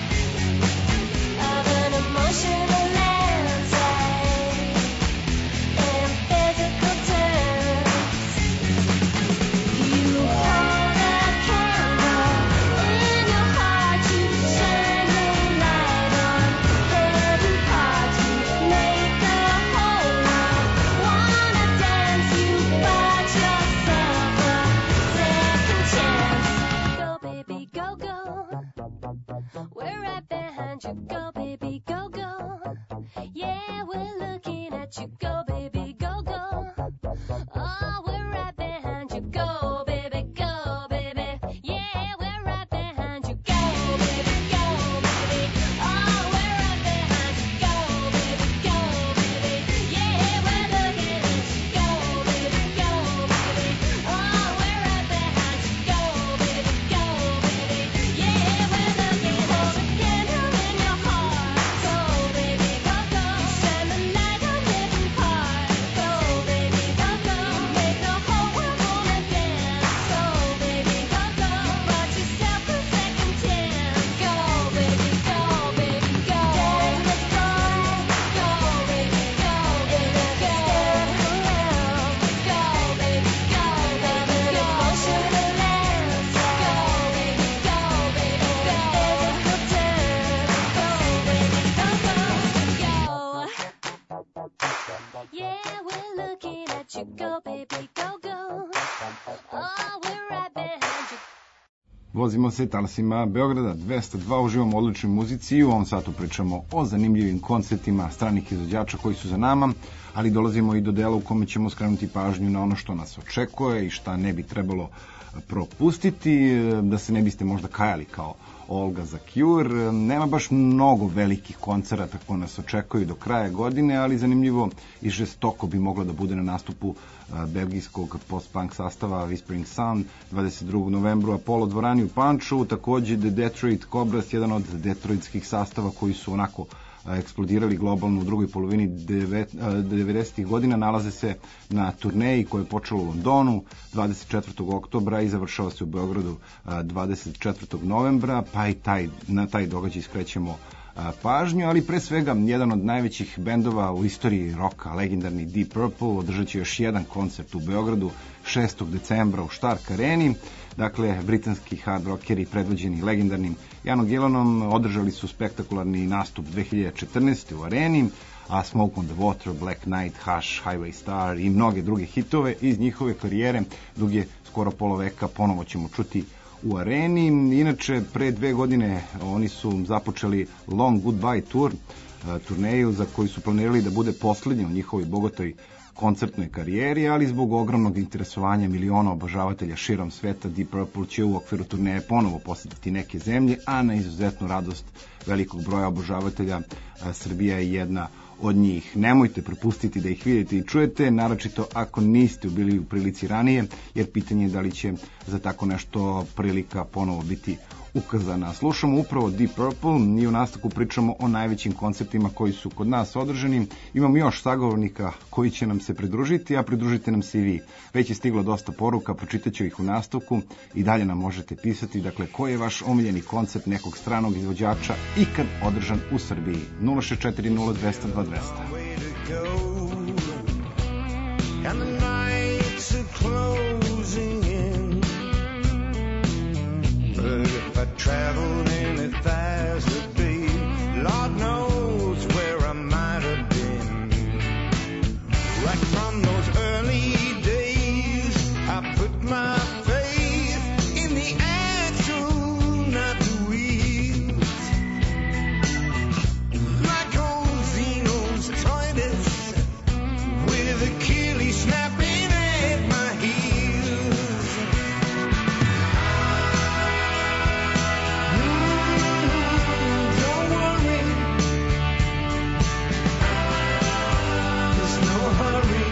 of an emotional landscape and physical terms. You hold a candle in your heart, you shine your light on hidden parts. You make the whole world wanna dance. You bought yourself a second chance. Go baby, go go. We're right behind you. Go baby, go go. Yeah, we're looking at you. Go baby, go go. Oh, we're right behind you. Go baby, go baby. Yeah, we're right behind you. Go baby, go baby. Oh, we're right behind you. Go baby, go baby. Yeah, we're looking at you. Go baby, go baby. Oh, we're right behind you. Go baby, go baby. Yeah, we're looking at you. Candle in your heart. Go baby, go go. Shine the light on hidden parts. Go baby, go go. Make the whole world wanna dance. Go baby, go go. Bought yourself a second chance. Go baby, go baby, go. Delicate boy. Go baby, go in the hysterical realm. Go baby, go baby, go. Emotional landscape. Go baby, go baby, go. Physical terms. Go baby, go go, go. Yeah, we're looking at you. Go baby, go go. Oh, we're right behind you. Vozimo se talasima Beograda dvesta dva, uživamo u odličnoj muzici i u ovom satu pričamo o zanimljivim koncertima stranih izvođača koji su za nama, ali dolazimo i do dela u kome ćemo skrenuti pažnju na ono što nas očekuje i šta ne bi trebalo propustiti, da se ne biste možda kajali kao Olga za Cure. Nema baš mnogo velikih koncerata koji nas očekuju do kraja godine, ali zanimljivo i žestoko bi moglo da bude na nastupu belgijskog post-punk sastava Whispering Sun dvadeset drugog novembra u Apollo dvorani u Pančevu. Takođe The Detroit Cobras, jedan od detroitskih sastava koji su onako eksplodirali globalno u drugoj polovini devedesetih godina, nalaze se na turneji koja je počela u Londonu dvadeset četvrtog oktobra i završava se u Beogradu dvadeset četvrtog novembra, pa i taj, na taj događaj skrećemo pažnju, ali pre svega jedan od najvećih bendova u istoriji roka, legendarni Deep Purple, održat će još jedan koncert u Beogradu šestog decembra u Stark Areni. Dakle, britanski hard rockeri predvođeni legendarnim Janom Gillanom održali su spektakularni nastup dve hiljade četrnaeste. u Areni, a Smoke on the Water, Black Knight, Hush, Highway Star i mnoge druge hitove iz njihove karijere duge skoro pola veka ponovo ćemo čuti u Areni. Inače, pre dve godine oni su započeli Long Goodbye Tour, turneju za koju su planirali da bude poslednja u njihovoj bogatoj koncertnoj karijeri, ali zbog ogromnog interesovanja miliona obožavatelja širom sveta Deep Purple će u okviru turneje ponovo posetiti neke zemlje, a na izuzetnu radost velikog broja obožavatelja Srbija je jedna od njih. Nemojte propustiti da ih vidite i čujete, naročito ako niste bili u prilici ranije, jer pitanje je da li će za tako nešto prilika ponovo biti ukazana. Slušamo upravo Deep Purple i u nastavku pričamo o najvećim konceptima koji su kod nas održani. Imamo još sagovornika koji će nam se pridružiti, a pridružite nam se i vi. Već je stiglo dosta poruka, pročitat ću ih u nastavku i dalje nam možete pisati. Dakle, koji je vaš omiljeni koncept nekog stranog izvođača ikad održan u Srbiji? nula šest četiri nula dva nula dva dva nula. And the nights are closing in. But if I traveled any faster, babe, Lord knows where I might have been. Right from those early days, I put my faith in the axle, not the wheels. Like old Zeno's toilets with a Achilles snapping at my heels. Mm, don't worry, there's no hurry.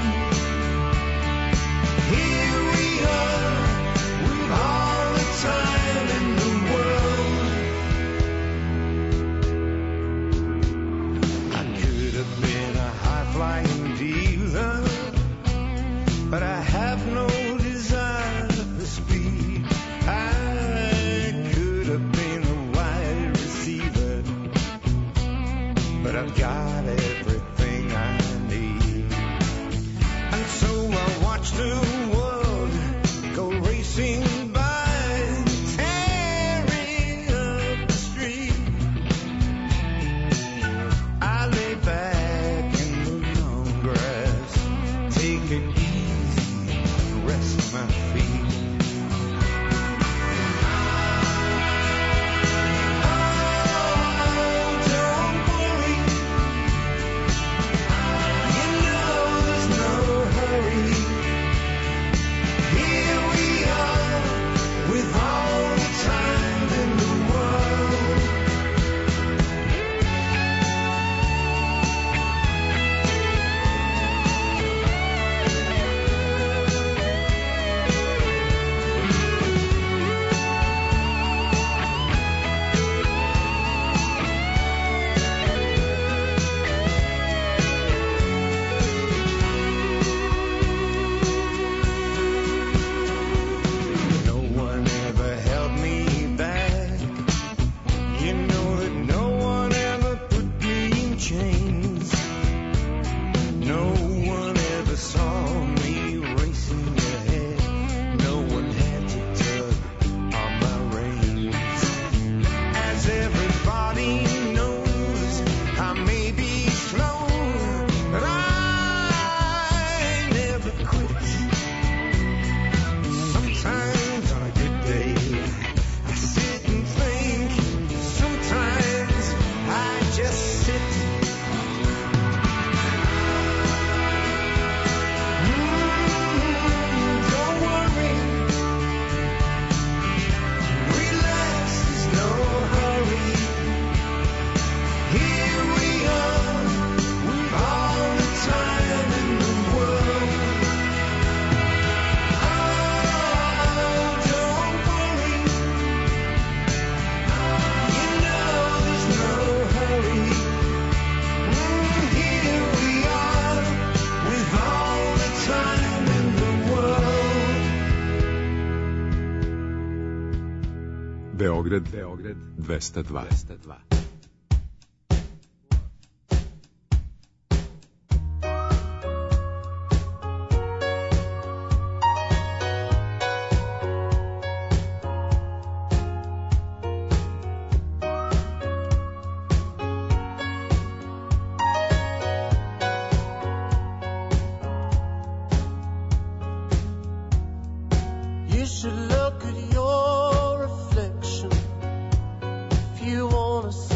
Here we are with all the time in the world. I could have been a high-flying dealer, but I have no desire for speed. I could have been a wide receiver, but I've got everything I need. And so I watch the world go racing by, tearing up the street. I lay back in the long grass, take it easy, rest my feet. Oh, don't worry, you know there's no hurry. Here we are with all the time in the world. No one ever held me back. You know that no one ever put me in chains. No one ever saw me racing ahead. No one had to tug on my reins. As everybody knows, I may be slow, but I never quit. Sometimes on a good day, I sit and think. Sometimes I just sit. Mm, don't worry, relax, there's no hurry. Here we are with all the time in the world. Oh, don't worry, you know there's no hurry. Mm, here we are with all the time in the world. Beograd, Beograd dvesta dva. You should look at your reflection if you wanna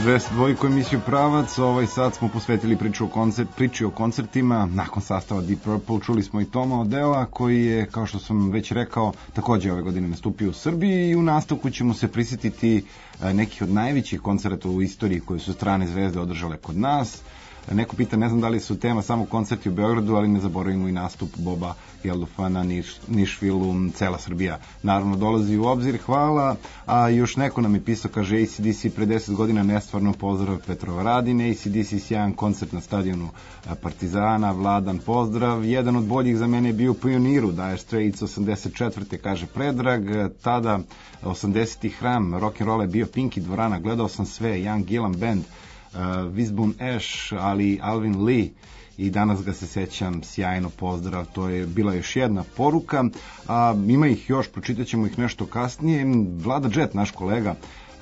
dvesta dva emisiju Pravac. Ovaj sad smo posvetili priču o, koncert, priči o koncertima. Nakon sastava Deep Purple čuli smo i Toma Odella, koji je, kao što sam već rekao, takođe ove godine nastupio u Srbiji, i u nastavku ćemo se prisjetiti nekih od najvećih koncerta u istoriji koje su strane zvezde održale kod nas. Neko pita, ne znam da li su tema samo koncerti u Beogradu, ali ne zaboravimo i nastup Boba Geldofana na Niš, Nišvilu, cela Srbija naravno dolazi u obzir, hvala. A još neko nam je pisao, kaže A C D C pre deset godina nestvarno, pozdrav Petrovaradine, A C D C sjajan koncert na stadionu Partizana, Vladan pozdrav, jedan od boljih za mene je bio Pioniru, Dire Straits osamdeset četvrte kaže Predrag, tada osamdesetih hram rock'n'rolla je bio Pinky dvorana, gledao sam sve, Young Gillan Band, Uh, Wishbone Ash, ali Alvin Lee, i danas ga se sećam, sjajno pozdrav, to je bila još jedna poruka, a ima ih još, pročitat ćemo ih nešto kasnije. Vlada Jet, naš kolega,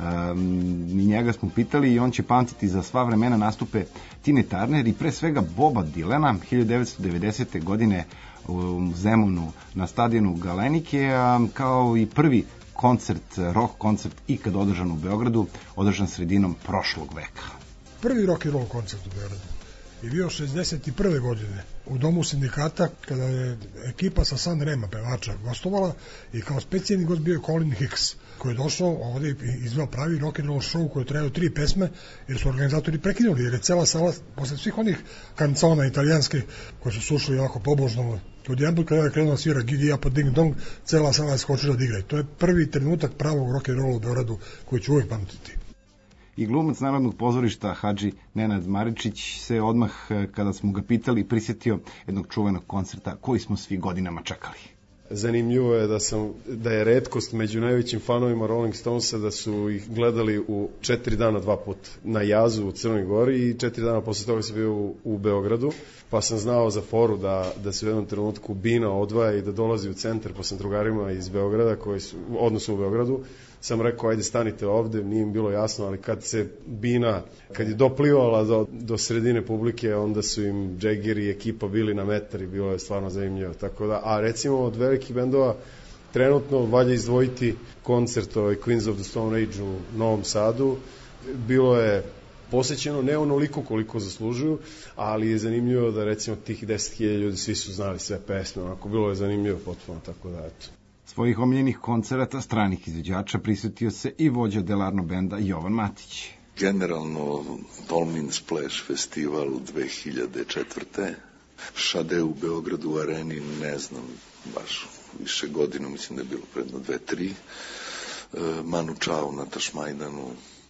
um, i njega smo pitali i on će pamtiti za sva vremena nastupe Tine Turner i pre svega Boba Dilana hiljadu devetsto devedesete godine u Zemunu na stadionu Galenike, a, kao i prvi koncert, rock koncert ikad održan u Beogradu, održan sredinom prošlog veka. Prvi rock and roll koncert u Beogradu je bio šezdeset prve godine u Domu sindikata, kada je ekipa sa San Rema pevača gostovala, i kao specijalni gost bio je Colin Hicks, koji je došao ovde i izveo pravi rock and roll show koji je trajao tri pesme, jer su organizatori prekinuli, jer je cela sala posle svih onih kancona italijanske koje su slušali ovako pobožno od jedan kada je krenuo svira Gigi Apa Ding Dong, cela sala je skočila da igra, i to je prvi trenutak pravog rock and rolla u Beogradu koji ću uvijek pamtiti. I glumac Narodnog pozorišta Hadži Nenad Maričić se odmah, kada smo ga pitali, prisjetio jednog čuvenog koncerta koji smo svi godinama čekali. Zanimljivo je da sam da je retkost među najvećim fanovima Rolling Stonesa da su ih gledali u četiri dana dva put na Jazu u Crnoj Gori, i četiri dana posle toga sam bio u, u Beogradu, pa sam znao za foru da, da se u jednom trenutku Bina odvaja i da dolazi u centar, pa sam drugarima iz Beograda, koji su, odnosno u Beogradu, sam rekao, ajde stanite ovde, nije im bilo jasno, ali kad se Bina, kad je doplivala do, do sredine publike, onda su im Jagger i ekipa bili na metar i bilo je stvarno zanimljivo. Tako da, a recimo od velikih bendova trenutno valja izdvojiti koncert ovaj Queens of the Stone Age u Novom Sadu. Bilo je posećeno, ne onoliko koliko zaslužuju, ali je zanimljivo da recimo tih deset hiljada ljudi svi su znali sve pesme, onako bilo je zanimljivo potpuno, tako da eto. Svojih omiljenih koncerata stranih izvođača prisjetio se i vođa Delarno benda Jovan Matić. Generalno Tolmin Splash festival u dve hiljade četvrte. Šade u Beogradu u areni, ne znam, baš više godina, mislim da je bilo predno dve, tri. Manu Čao na Tašmajdanu.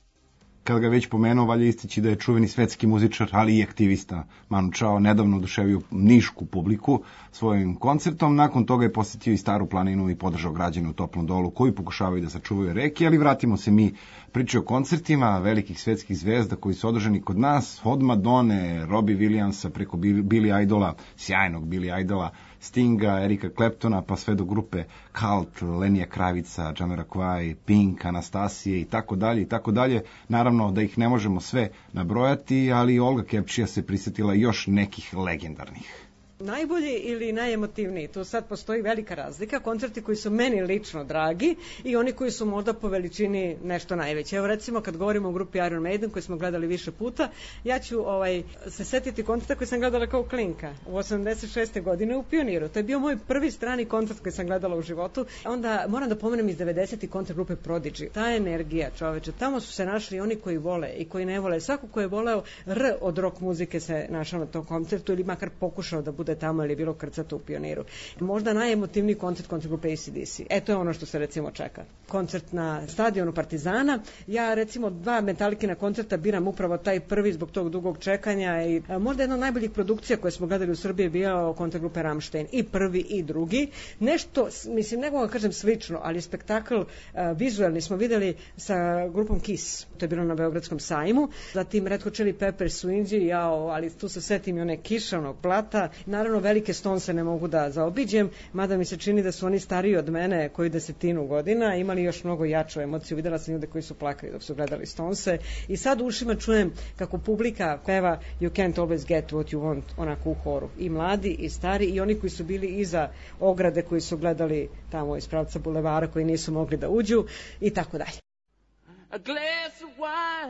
Kad ga već pomenuo, valja istići da je čuveni svetski muzičar, ali i aktivista Manu Čao nedavno oduševio nišku publiku svojim koncertom. Nakon toga je posjetio i Staru planinu i podržao građane u Toplom Dolu koji pokušavaju da sačuvaju reke, ali vratimo se mi priči o koncertima velikih svetskih zvezda koji su održani kod nas, od Madone, Robbie Williamsa preko Billy Idola, sjajnog Billy Idola, Stinga, Erika Claptona, pa sve do grupe Cult, Lenija Kravica, Jamiroquai, Pink, Anastasije i tako dalje i tako dalje. Naravno da ih ne možemo sve nabrojati, ali Olga Kepčija se prisjetila još nekih legendarnih. Najbolji ili najemotivniji, tu sad postoji velika razlika, koncerti koji su meni lično dragi i oni koji su možda po veličini nešto najveće. Evo recimo kad govorimo o grupi Iron Maiden koji smo gledali više puta, ja ću ovaj, se setiti koncerta koji sam gledala kao klinka u osamdeset šeste godine u Pioniru. To je bio moj prvi strani koncert koji sam gledala u životu. Onda moram da pomenem iz devedesetih koncert grupe Prodigy. Ta energija, čoveče, tamo su se našli oni koji vole i koji ne vole. Svako ko je voleo R od rock muzike se našao na tom koncertu ili makar pokušao da bude tamo ili je bilo krcato u Pioniru. Možda najemotivniji koncert, koncert grupe A C D C. E, to je ono što se recimo čeka. Koncert na stadionu Partizana. Ja recimo dva Metalikina koncerta biram upravo taj prvi zbog tog dugog čekanja i a, možda jedna od najboljih produkcija koje smo gledali u Srbiji je bio koncert grupe Rammstein. I prvi i drugi. Nešto, mislim, ne mogu da kažem slično, ali spektakl a, vizualni smo videli sa grupom Kiss. To je bilo na Beogradskom sajmu. Zatim Red Hot Chili Peppers su Indiji, jao, ali tu se setim i one Kiša, onog Plata. Naravno, velike Stonese ne mogu da zaobiđem, mada mi se čini da su oni stariji od mene koji desetinu godina, imali još mnogo jaču emociju. Videla sam ljude koji su plakali dok su gledali Stonese i sad u ušima čujem kako publika peva You can't always get what you want, onako u horu. I mladi i stari i oni koji su bili iza ograde koji su gledali tamo iz pravca bulevara koji nisu mogli da uđu i tako dalje. A glass of wine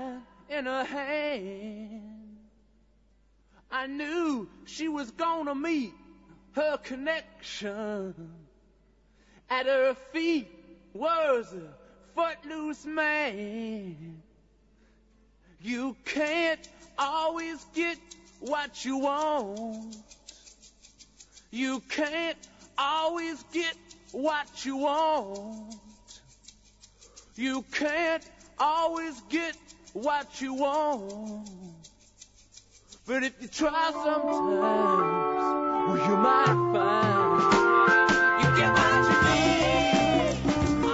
in her hand. I knew she was gonna meet her connection. At her feet was a footloose man. You can't always get what you want. You can't always get what you want. You can't always get what you want. But if you try sometimes, well, you might find you get what you need. Oh,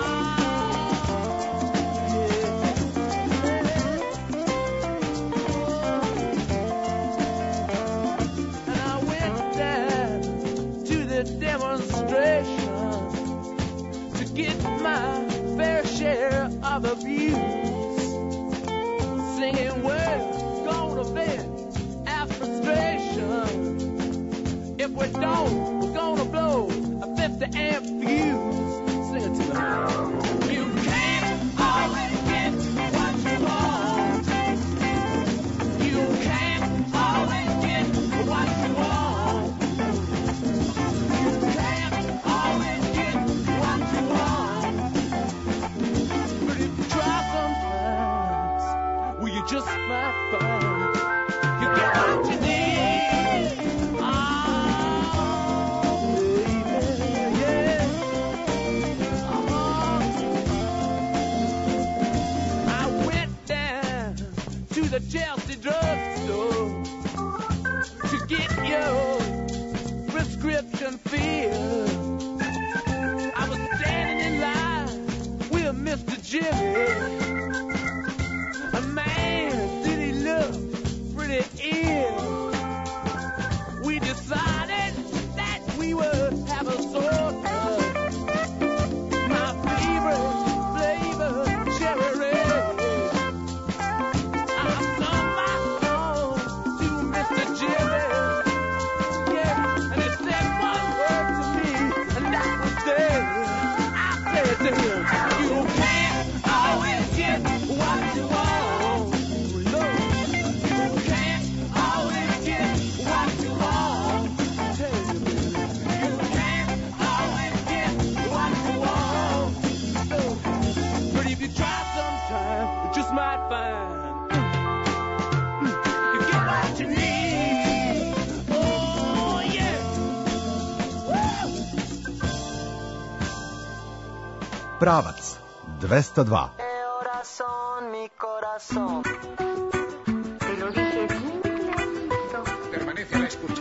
yeah. And I went down to the demonstration to get my fair share of abuse, singing words gonna vent our frustration. If we don't, we're gonna blow a fifty amp fuse. Sing it to me. You can't always get what you want. You can't always get what you want. You can't always get what you want. But if you try sometimes, well, you just might find you get what you need. The Chelsea drugstore to get your prescription filled. I was standing in line with Mister Jimmy. A man, did he look pretty ill? We decided that we would have a soda. My favorite flavor, cherry red. You can't always get what you want. No, you can't always get what you want. Tell you, you can't always get what you want. No, but if you try sometime, you just might find you get what you need. Oh yeah. Woo! Pravac dvesta dva. Corazón, mi corazón. Te lo dije bien clarito. Permanece a la escucha.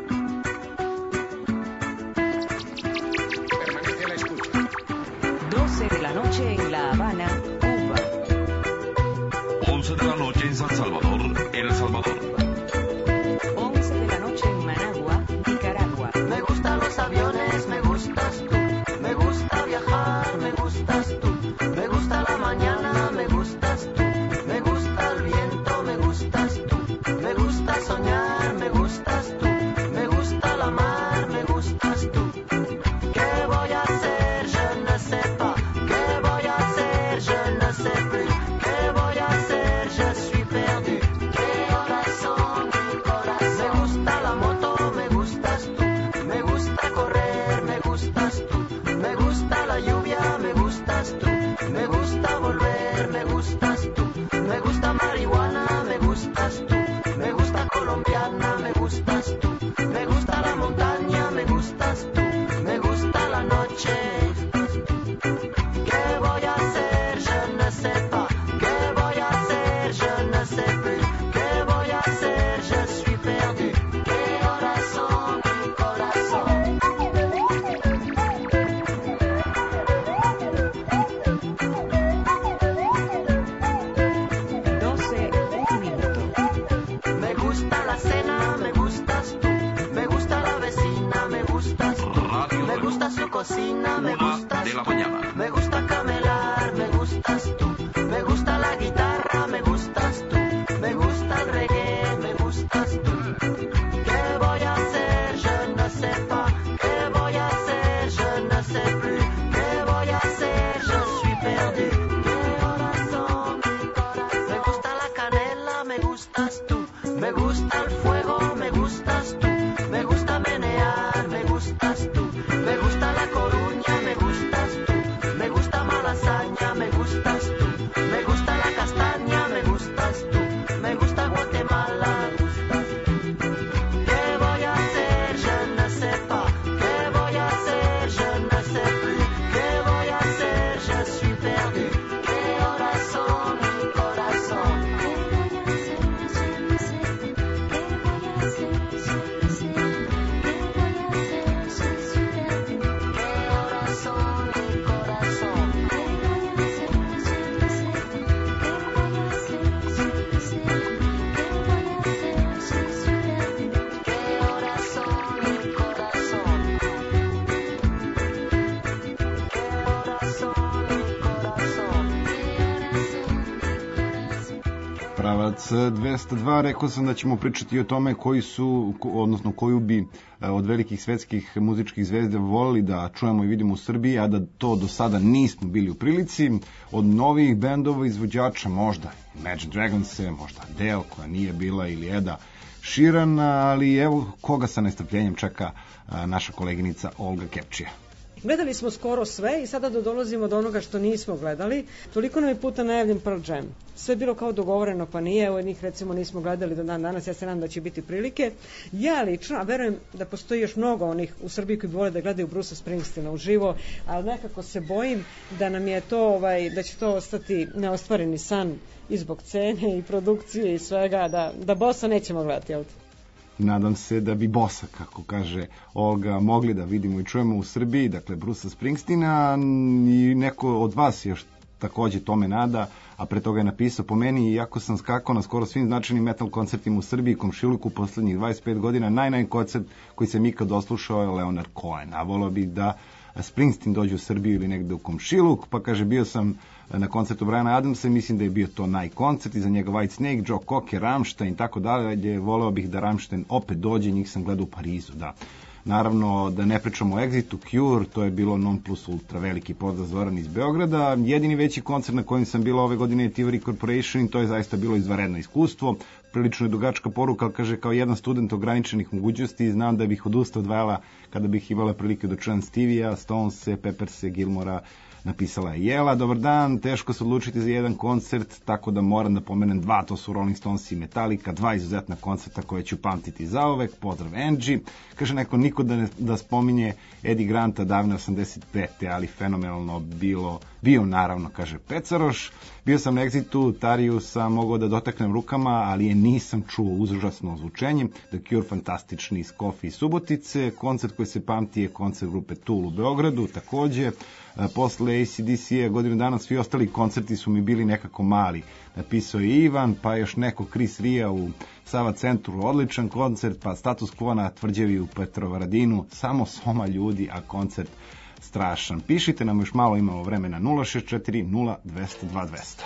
Permanece a la escucha. doce de la noche en La Habana, Cuba. once de la noche en San Salvador, El Salvador. once de la noche en Managua, Nicaragua. Me gustan los aviones, me gustas tú. Me gusta viajar, me gustas tú. Me gusta la mañana, me gustas tú. Me gusta el viento, me gustas tú. Me gusta soñar, me gustas tú. Me gusta la mar, me gustas tú. ¿Qué voy a hacer? Je ne sais pas. ¿Qué voy a hacer? Je ne sais plus. ¿Qué voy a hacer? Je suis perdu. ¿Qué corazón, mi corazón? Me gusta la moto, me gustas tú. Me gusta correr, me gustas tú. Me gusta la lluvia, me gustas tú. Me gusta volver, me gustas tú. Me gusta marihuana, me gustas tú. Me gusta colombiana, me gustas tú. Me gusta la montaña, me gustas tú. Me gusta la noche. ¿Qué voy a hacer? Je ne sais pas. ¿Qué voy a hacer? Je ne sais plus. ¿Qué voy a hacer? Je suis perdu. ¿Qué corazón, mi corazón? doce, un minuto. Me gusta la cena, me gustas tú. Me gusta la vecina, me gustas tú. Me gusta su cocina, me gustas de la tú. mañana. Me gusta camelar, me gustas tú. Me gusta la guitarra, me gustas tú. Me gusta el reggae, me gustas tú. ¿Qué voy a hacer? Je ne sais pas. ¿Qué voy a hacer? Je ne sais plus. ¿Qué voy a hacer? Je suis perdu. ¿Qué corazón, mi corazón? Me gusta la canela. Talvac dvesta dva, rekao sam da ćemo pričati o tome koji su, odnosno koju bi od velikih svetskih muzičkih zvezda volili da čujemo i vidimo u Srbiji, a da to do sada nismo bili u prilici. Od novih bendova, izvođača možda Imagine Dragons, možda Adele koja nije bila, ili Eda Sheeran, ali evo koga sa nestrpljenjem čeka naša koleginica Olga Kepčija. Gledali smo skoro sve i sada da dolazimo do onoga što nismo gledali. Toliko nam je puta najavljen Pearl Jam. Sve je bilo kao dogovoreno, pa nije. Evo njih recimo nismo gledali do dan danas. Ja se nadam da će biti prilike. Ja lično, a verujem da postoji još mnogo onih u Srbiji koji bi vole da gledaju Bruce'a Springsteena uživo, ali nekako se bojim da nam je to, ovaj, da će to ostati neostvareni san i zbog cene i produkcije i svega, da, da bossa nećemo gledati ovdje. Nadam se da bi bossa, kako kaže Olga, mogli da vidimo i čujemo u Srbiji, dakle Bruce'a Springsteena, i neko od vas još takođe tome nada, a pre toga je napisao: po meni, iako sam skakao na skoro svim značajnim metal koncertima u Srbiji, Komšiluku poslednjih dvadeset pet godina, najnaj koncert koji sam ikad oslušao je Leonard Cohen, a volao bih da Springsteen dođe u Srbiju ili negde u Komšiluk, pa kaže bio sam na koncertu Briana Adamsa, mislim da je bio to najkoncert, iza njega White Snake, Joe Cocker, Rammstein, tako dalje. Voleo bih da Rammstein opet dođe, njih sam gledao u Parizu, da. Naravno, da ne pričamo o Exitu, Cure, to je bilo non plus ultra, veliki pozdrav Zoran iz Beograda. Jedini veći koncert na kojem sam bila ove godine je Tivoli Corporation i to je zaista bilo izvanredno iskustvo. Prilično je dugačka poruka, ali kaže kao jedan student ograničenih mogućnosti, znam da bih odustao odvajala kada bih imala prilike da čujem Stevija, Stonese, Pepperse, Gilmora. Napisala je Jela: dobar dan, teško se odlučiti za jedan koncert, tako da moram da pomenem dva, to su Rolling Stones i Metallica, dva izuzetna koncerta koje ću pamtiti zaovek. Pozdrav Angie. Kaže neko, niko da, ne, da spominje Eddie Granta davne osamdeset pete, ali fenomenalno bilo, bio naravno, kaže Pecaroš. Bio sam na Exitu, Tariju sam mogao da dotaknem rukama, ali je nisam čuo, užasno zvučenje. The Cure fantastični iz Kofi i Subotice. Koncert koji se pamti je koncert grupe Tool u Beogradu, takođe. Posle A C D C-a godinu dana svi ostali koncerti su mi bili nekako mali. Napisao je Ivan, pa još neko Chris Ria u Sava centru, odličan koncert, pa Status Quo na Tvrđevi u Petrovaradinu, samo soma ljudi, a koncert strašan. Pišite nam, još malo imamo vremena, nula šest četiri nula dvesta dva dvesta.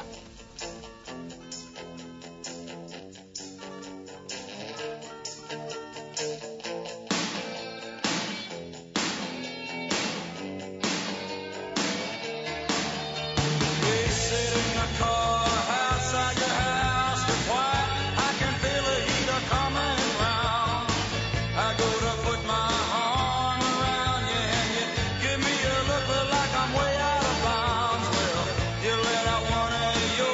Your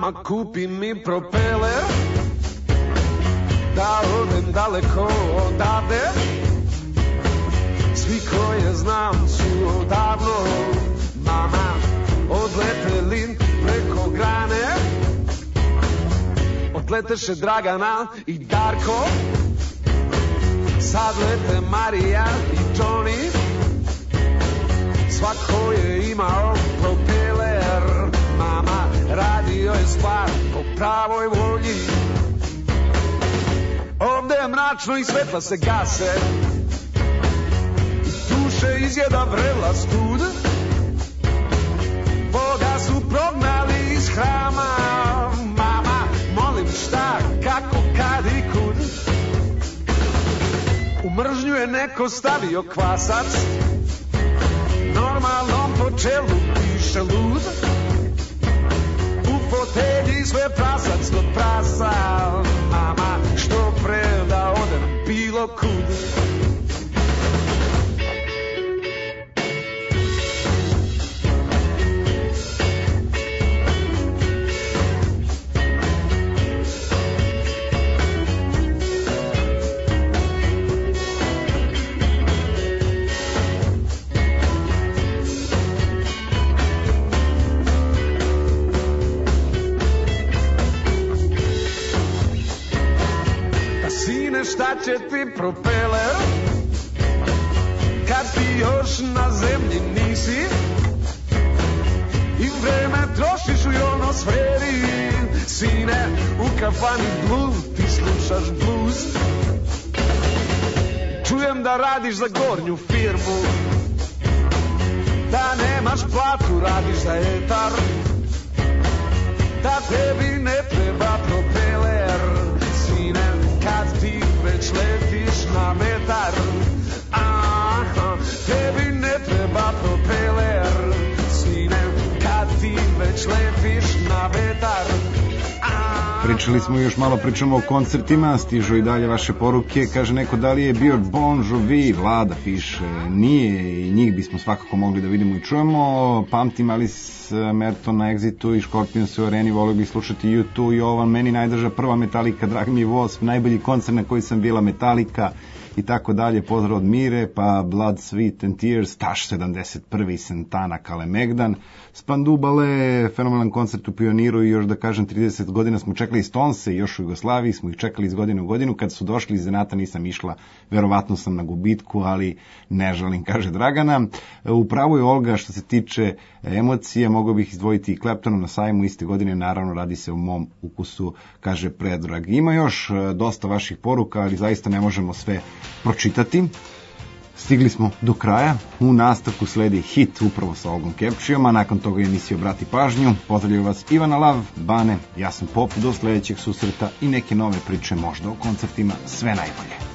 Ma kupi mi propeler, da odem daleko odavde. Svi koje znam su odavno, mama, odleteli preko grane. Odleteše Dragana i Darko, sad lete Marija i Johnny. Svako je imao propeler, mama, radio je stvar po pravoj volji. Ovde je mračno i svetla se gase, duše izjeda vrela stud. Boga su prognali iz hrama, mama, molim šta, kako, kad i kud. U mržnju je neko stavio kvasac, normalnom po čelu piše lud. U fotelji sve prasac do prasa, mama, što pre da odem bilo kud. Šta će ti propeler kad ti još na zemlji nisi i vreme trošiš u ionosferi? Sine, u kafani blues ti slušaš blues. Čujem da radiš za gornju firmu, da nemaš platu, radiš za etar, da tebi ne treba propeler. Sine, kad ti već letiš na metar, aha, tebi ne treba propeler. Sine, kad ti već letiš na metar. Pričali smo još malo, pričamo o koncertima, stižu i dalje vaše poruke. Kaže neko, da li je bio Bon Jovi? Vlada piše, nije, i njih bismo svakako mogli da vidimo i čujemo. Pamtim Alice Merton na Exitu i Scorpions u Areni, volio bih slušati U dva, Jovan, meni najdrža prva Metallica, drag mi je Wasp, najbolji koncert na koji sam bila Metallica i tako dalje. Pozdrav od Mire, pa Blood, Sweat and Tears, Taš sedamdeset prvi, Santana, Kalemegdan, Spandubale, fenomenalan koncert u Pioniru i još da kažem trideset godina smo čekali Stonese, još u Jugoslaviji smo ih čekali iz godine u godinu. Kad su došli iz Zenata nisam išla, verovatno sam na gubitku, ali ne žalim, kaže Dragana. U pravu je Olga što se tiče emocije, mogao bih izdvojiti i Claptona na sajmu iste godine, naravno radi se o mom ukusu, kaže Predrag. Ima još dosta vaših poruka, ali zaista ne možemo sve pročitati. Stigli smo do kraja, u nastavku sledi hit upravo sa Olgom Kepčijom, a nakon toga emisiju Obrati pažnju. Pozdravljaju vas Ivana Lav, Bane, ja sam Pop, do sledećeg susreta i neke nove priče možda o koncertima. Sve najbolje.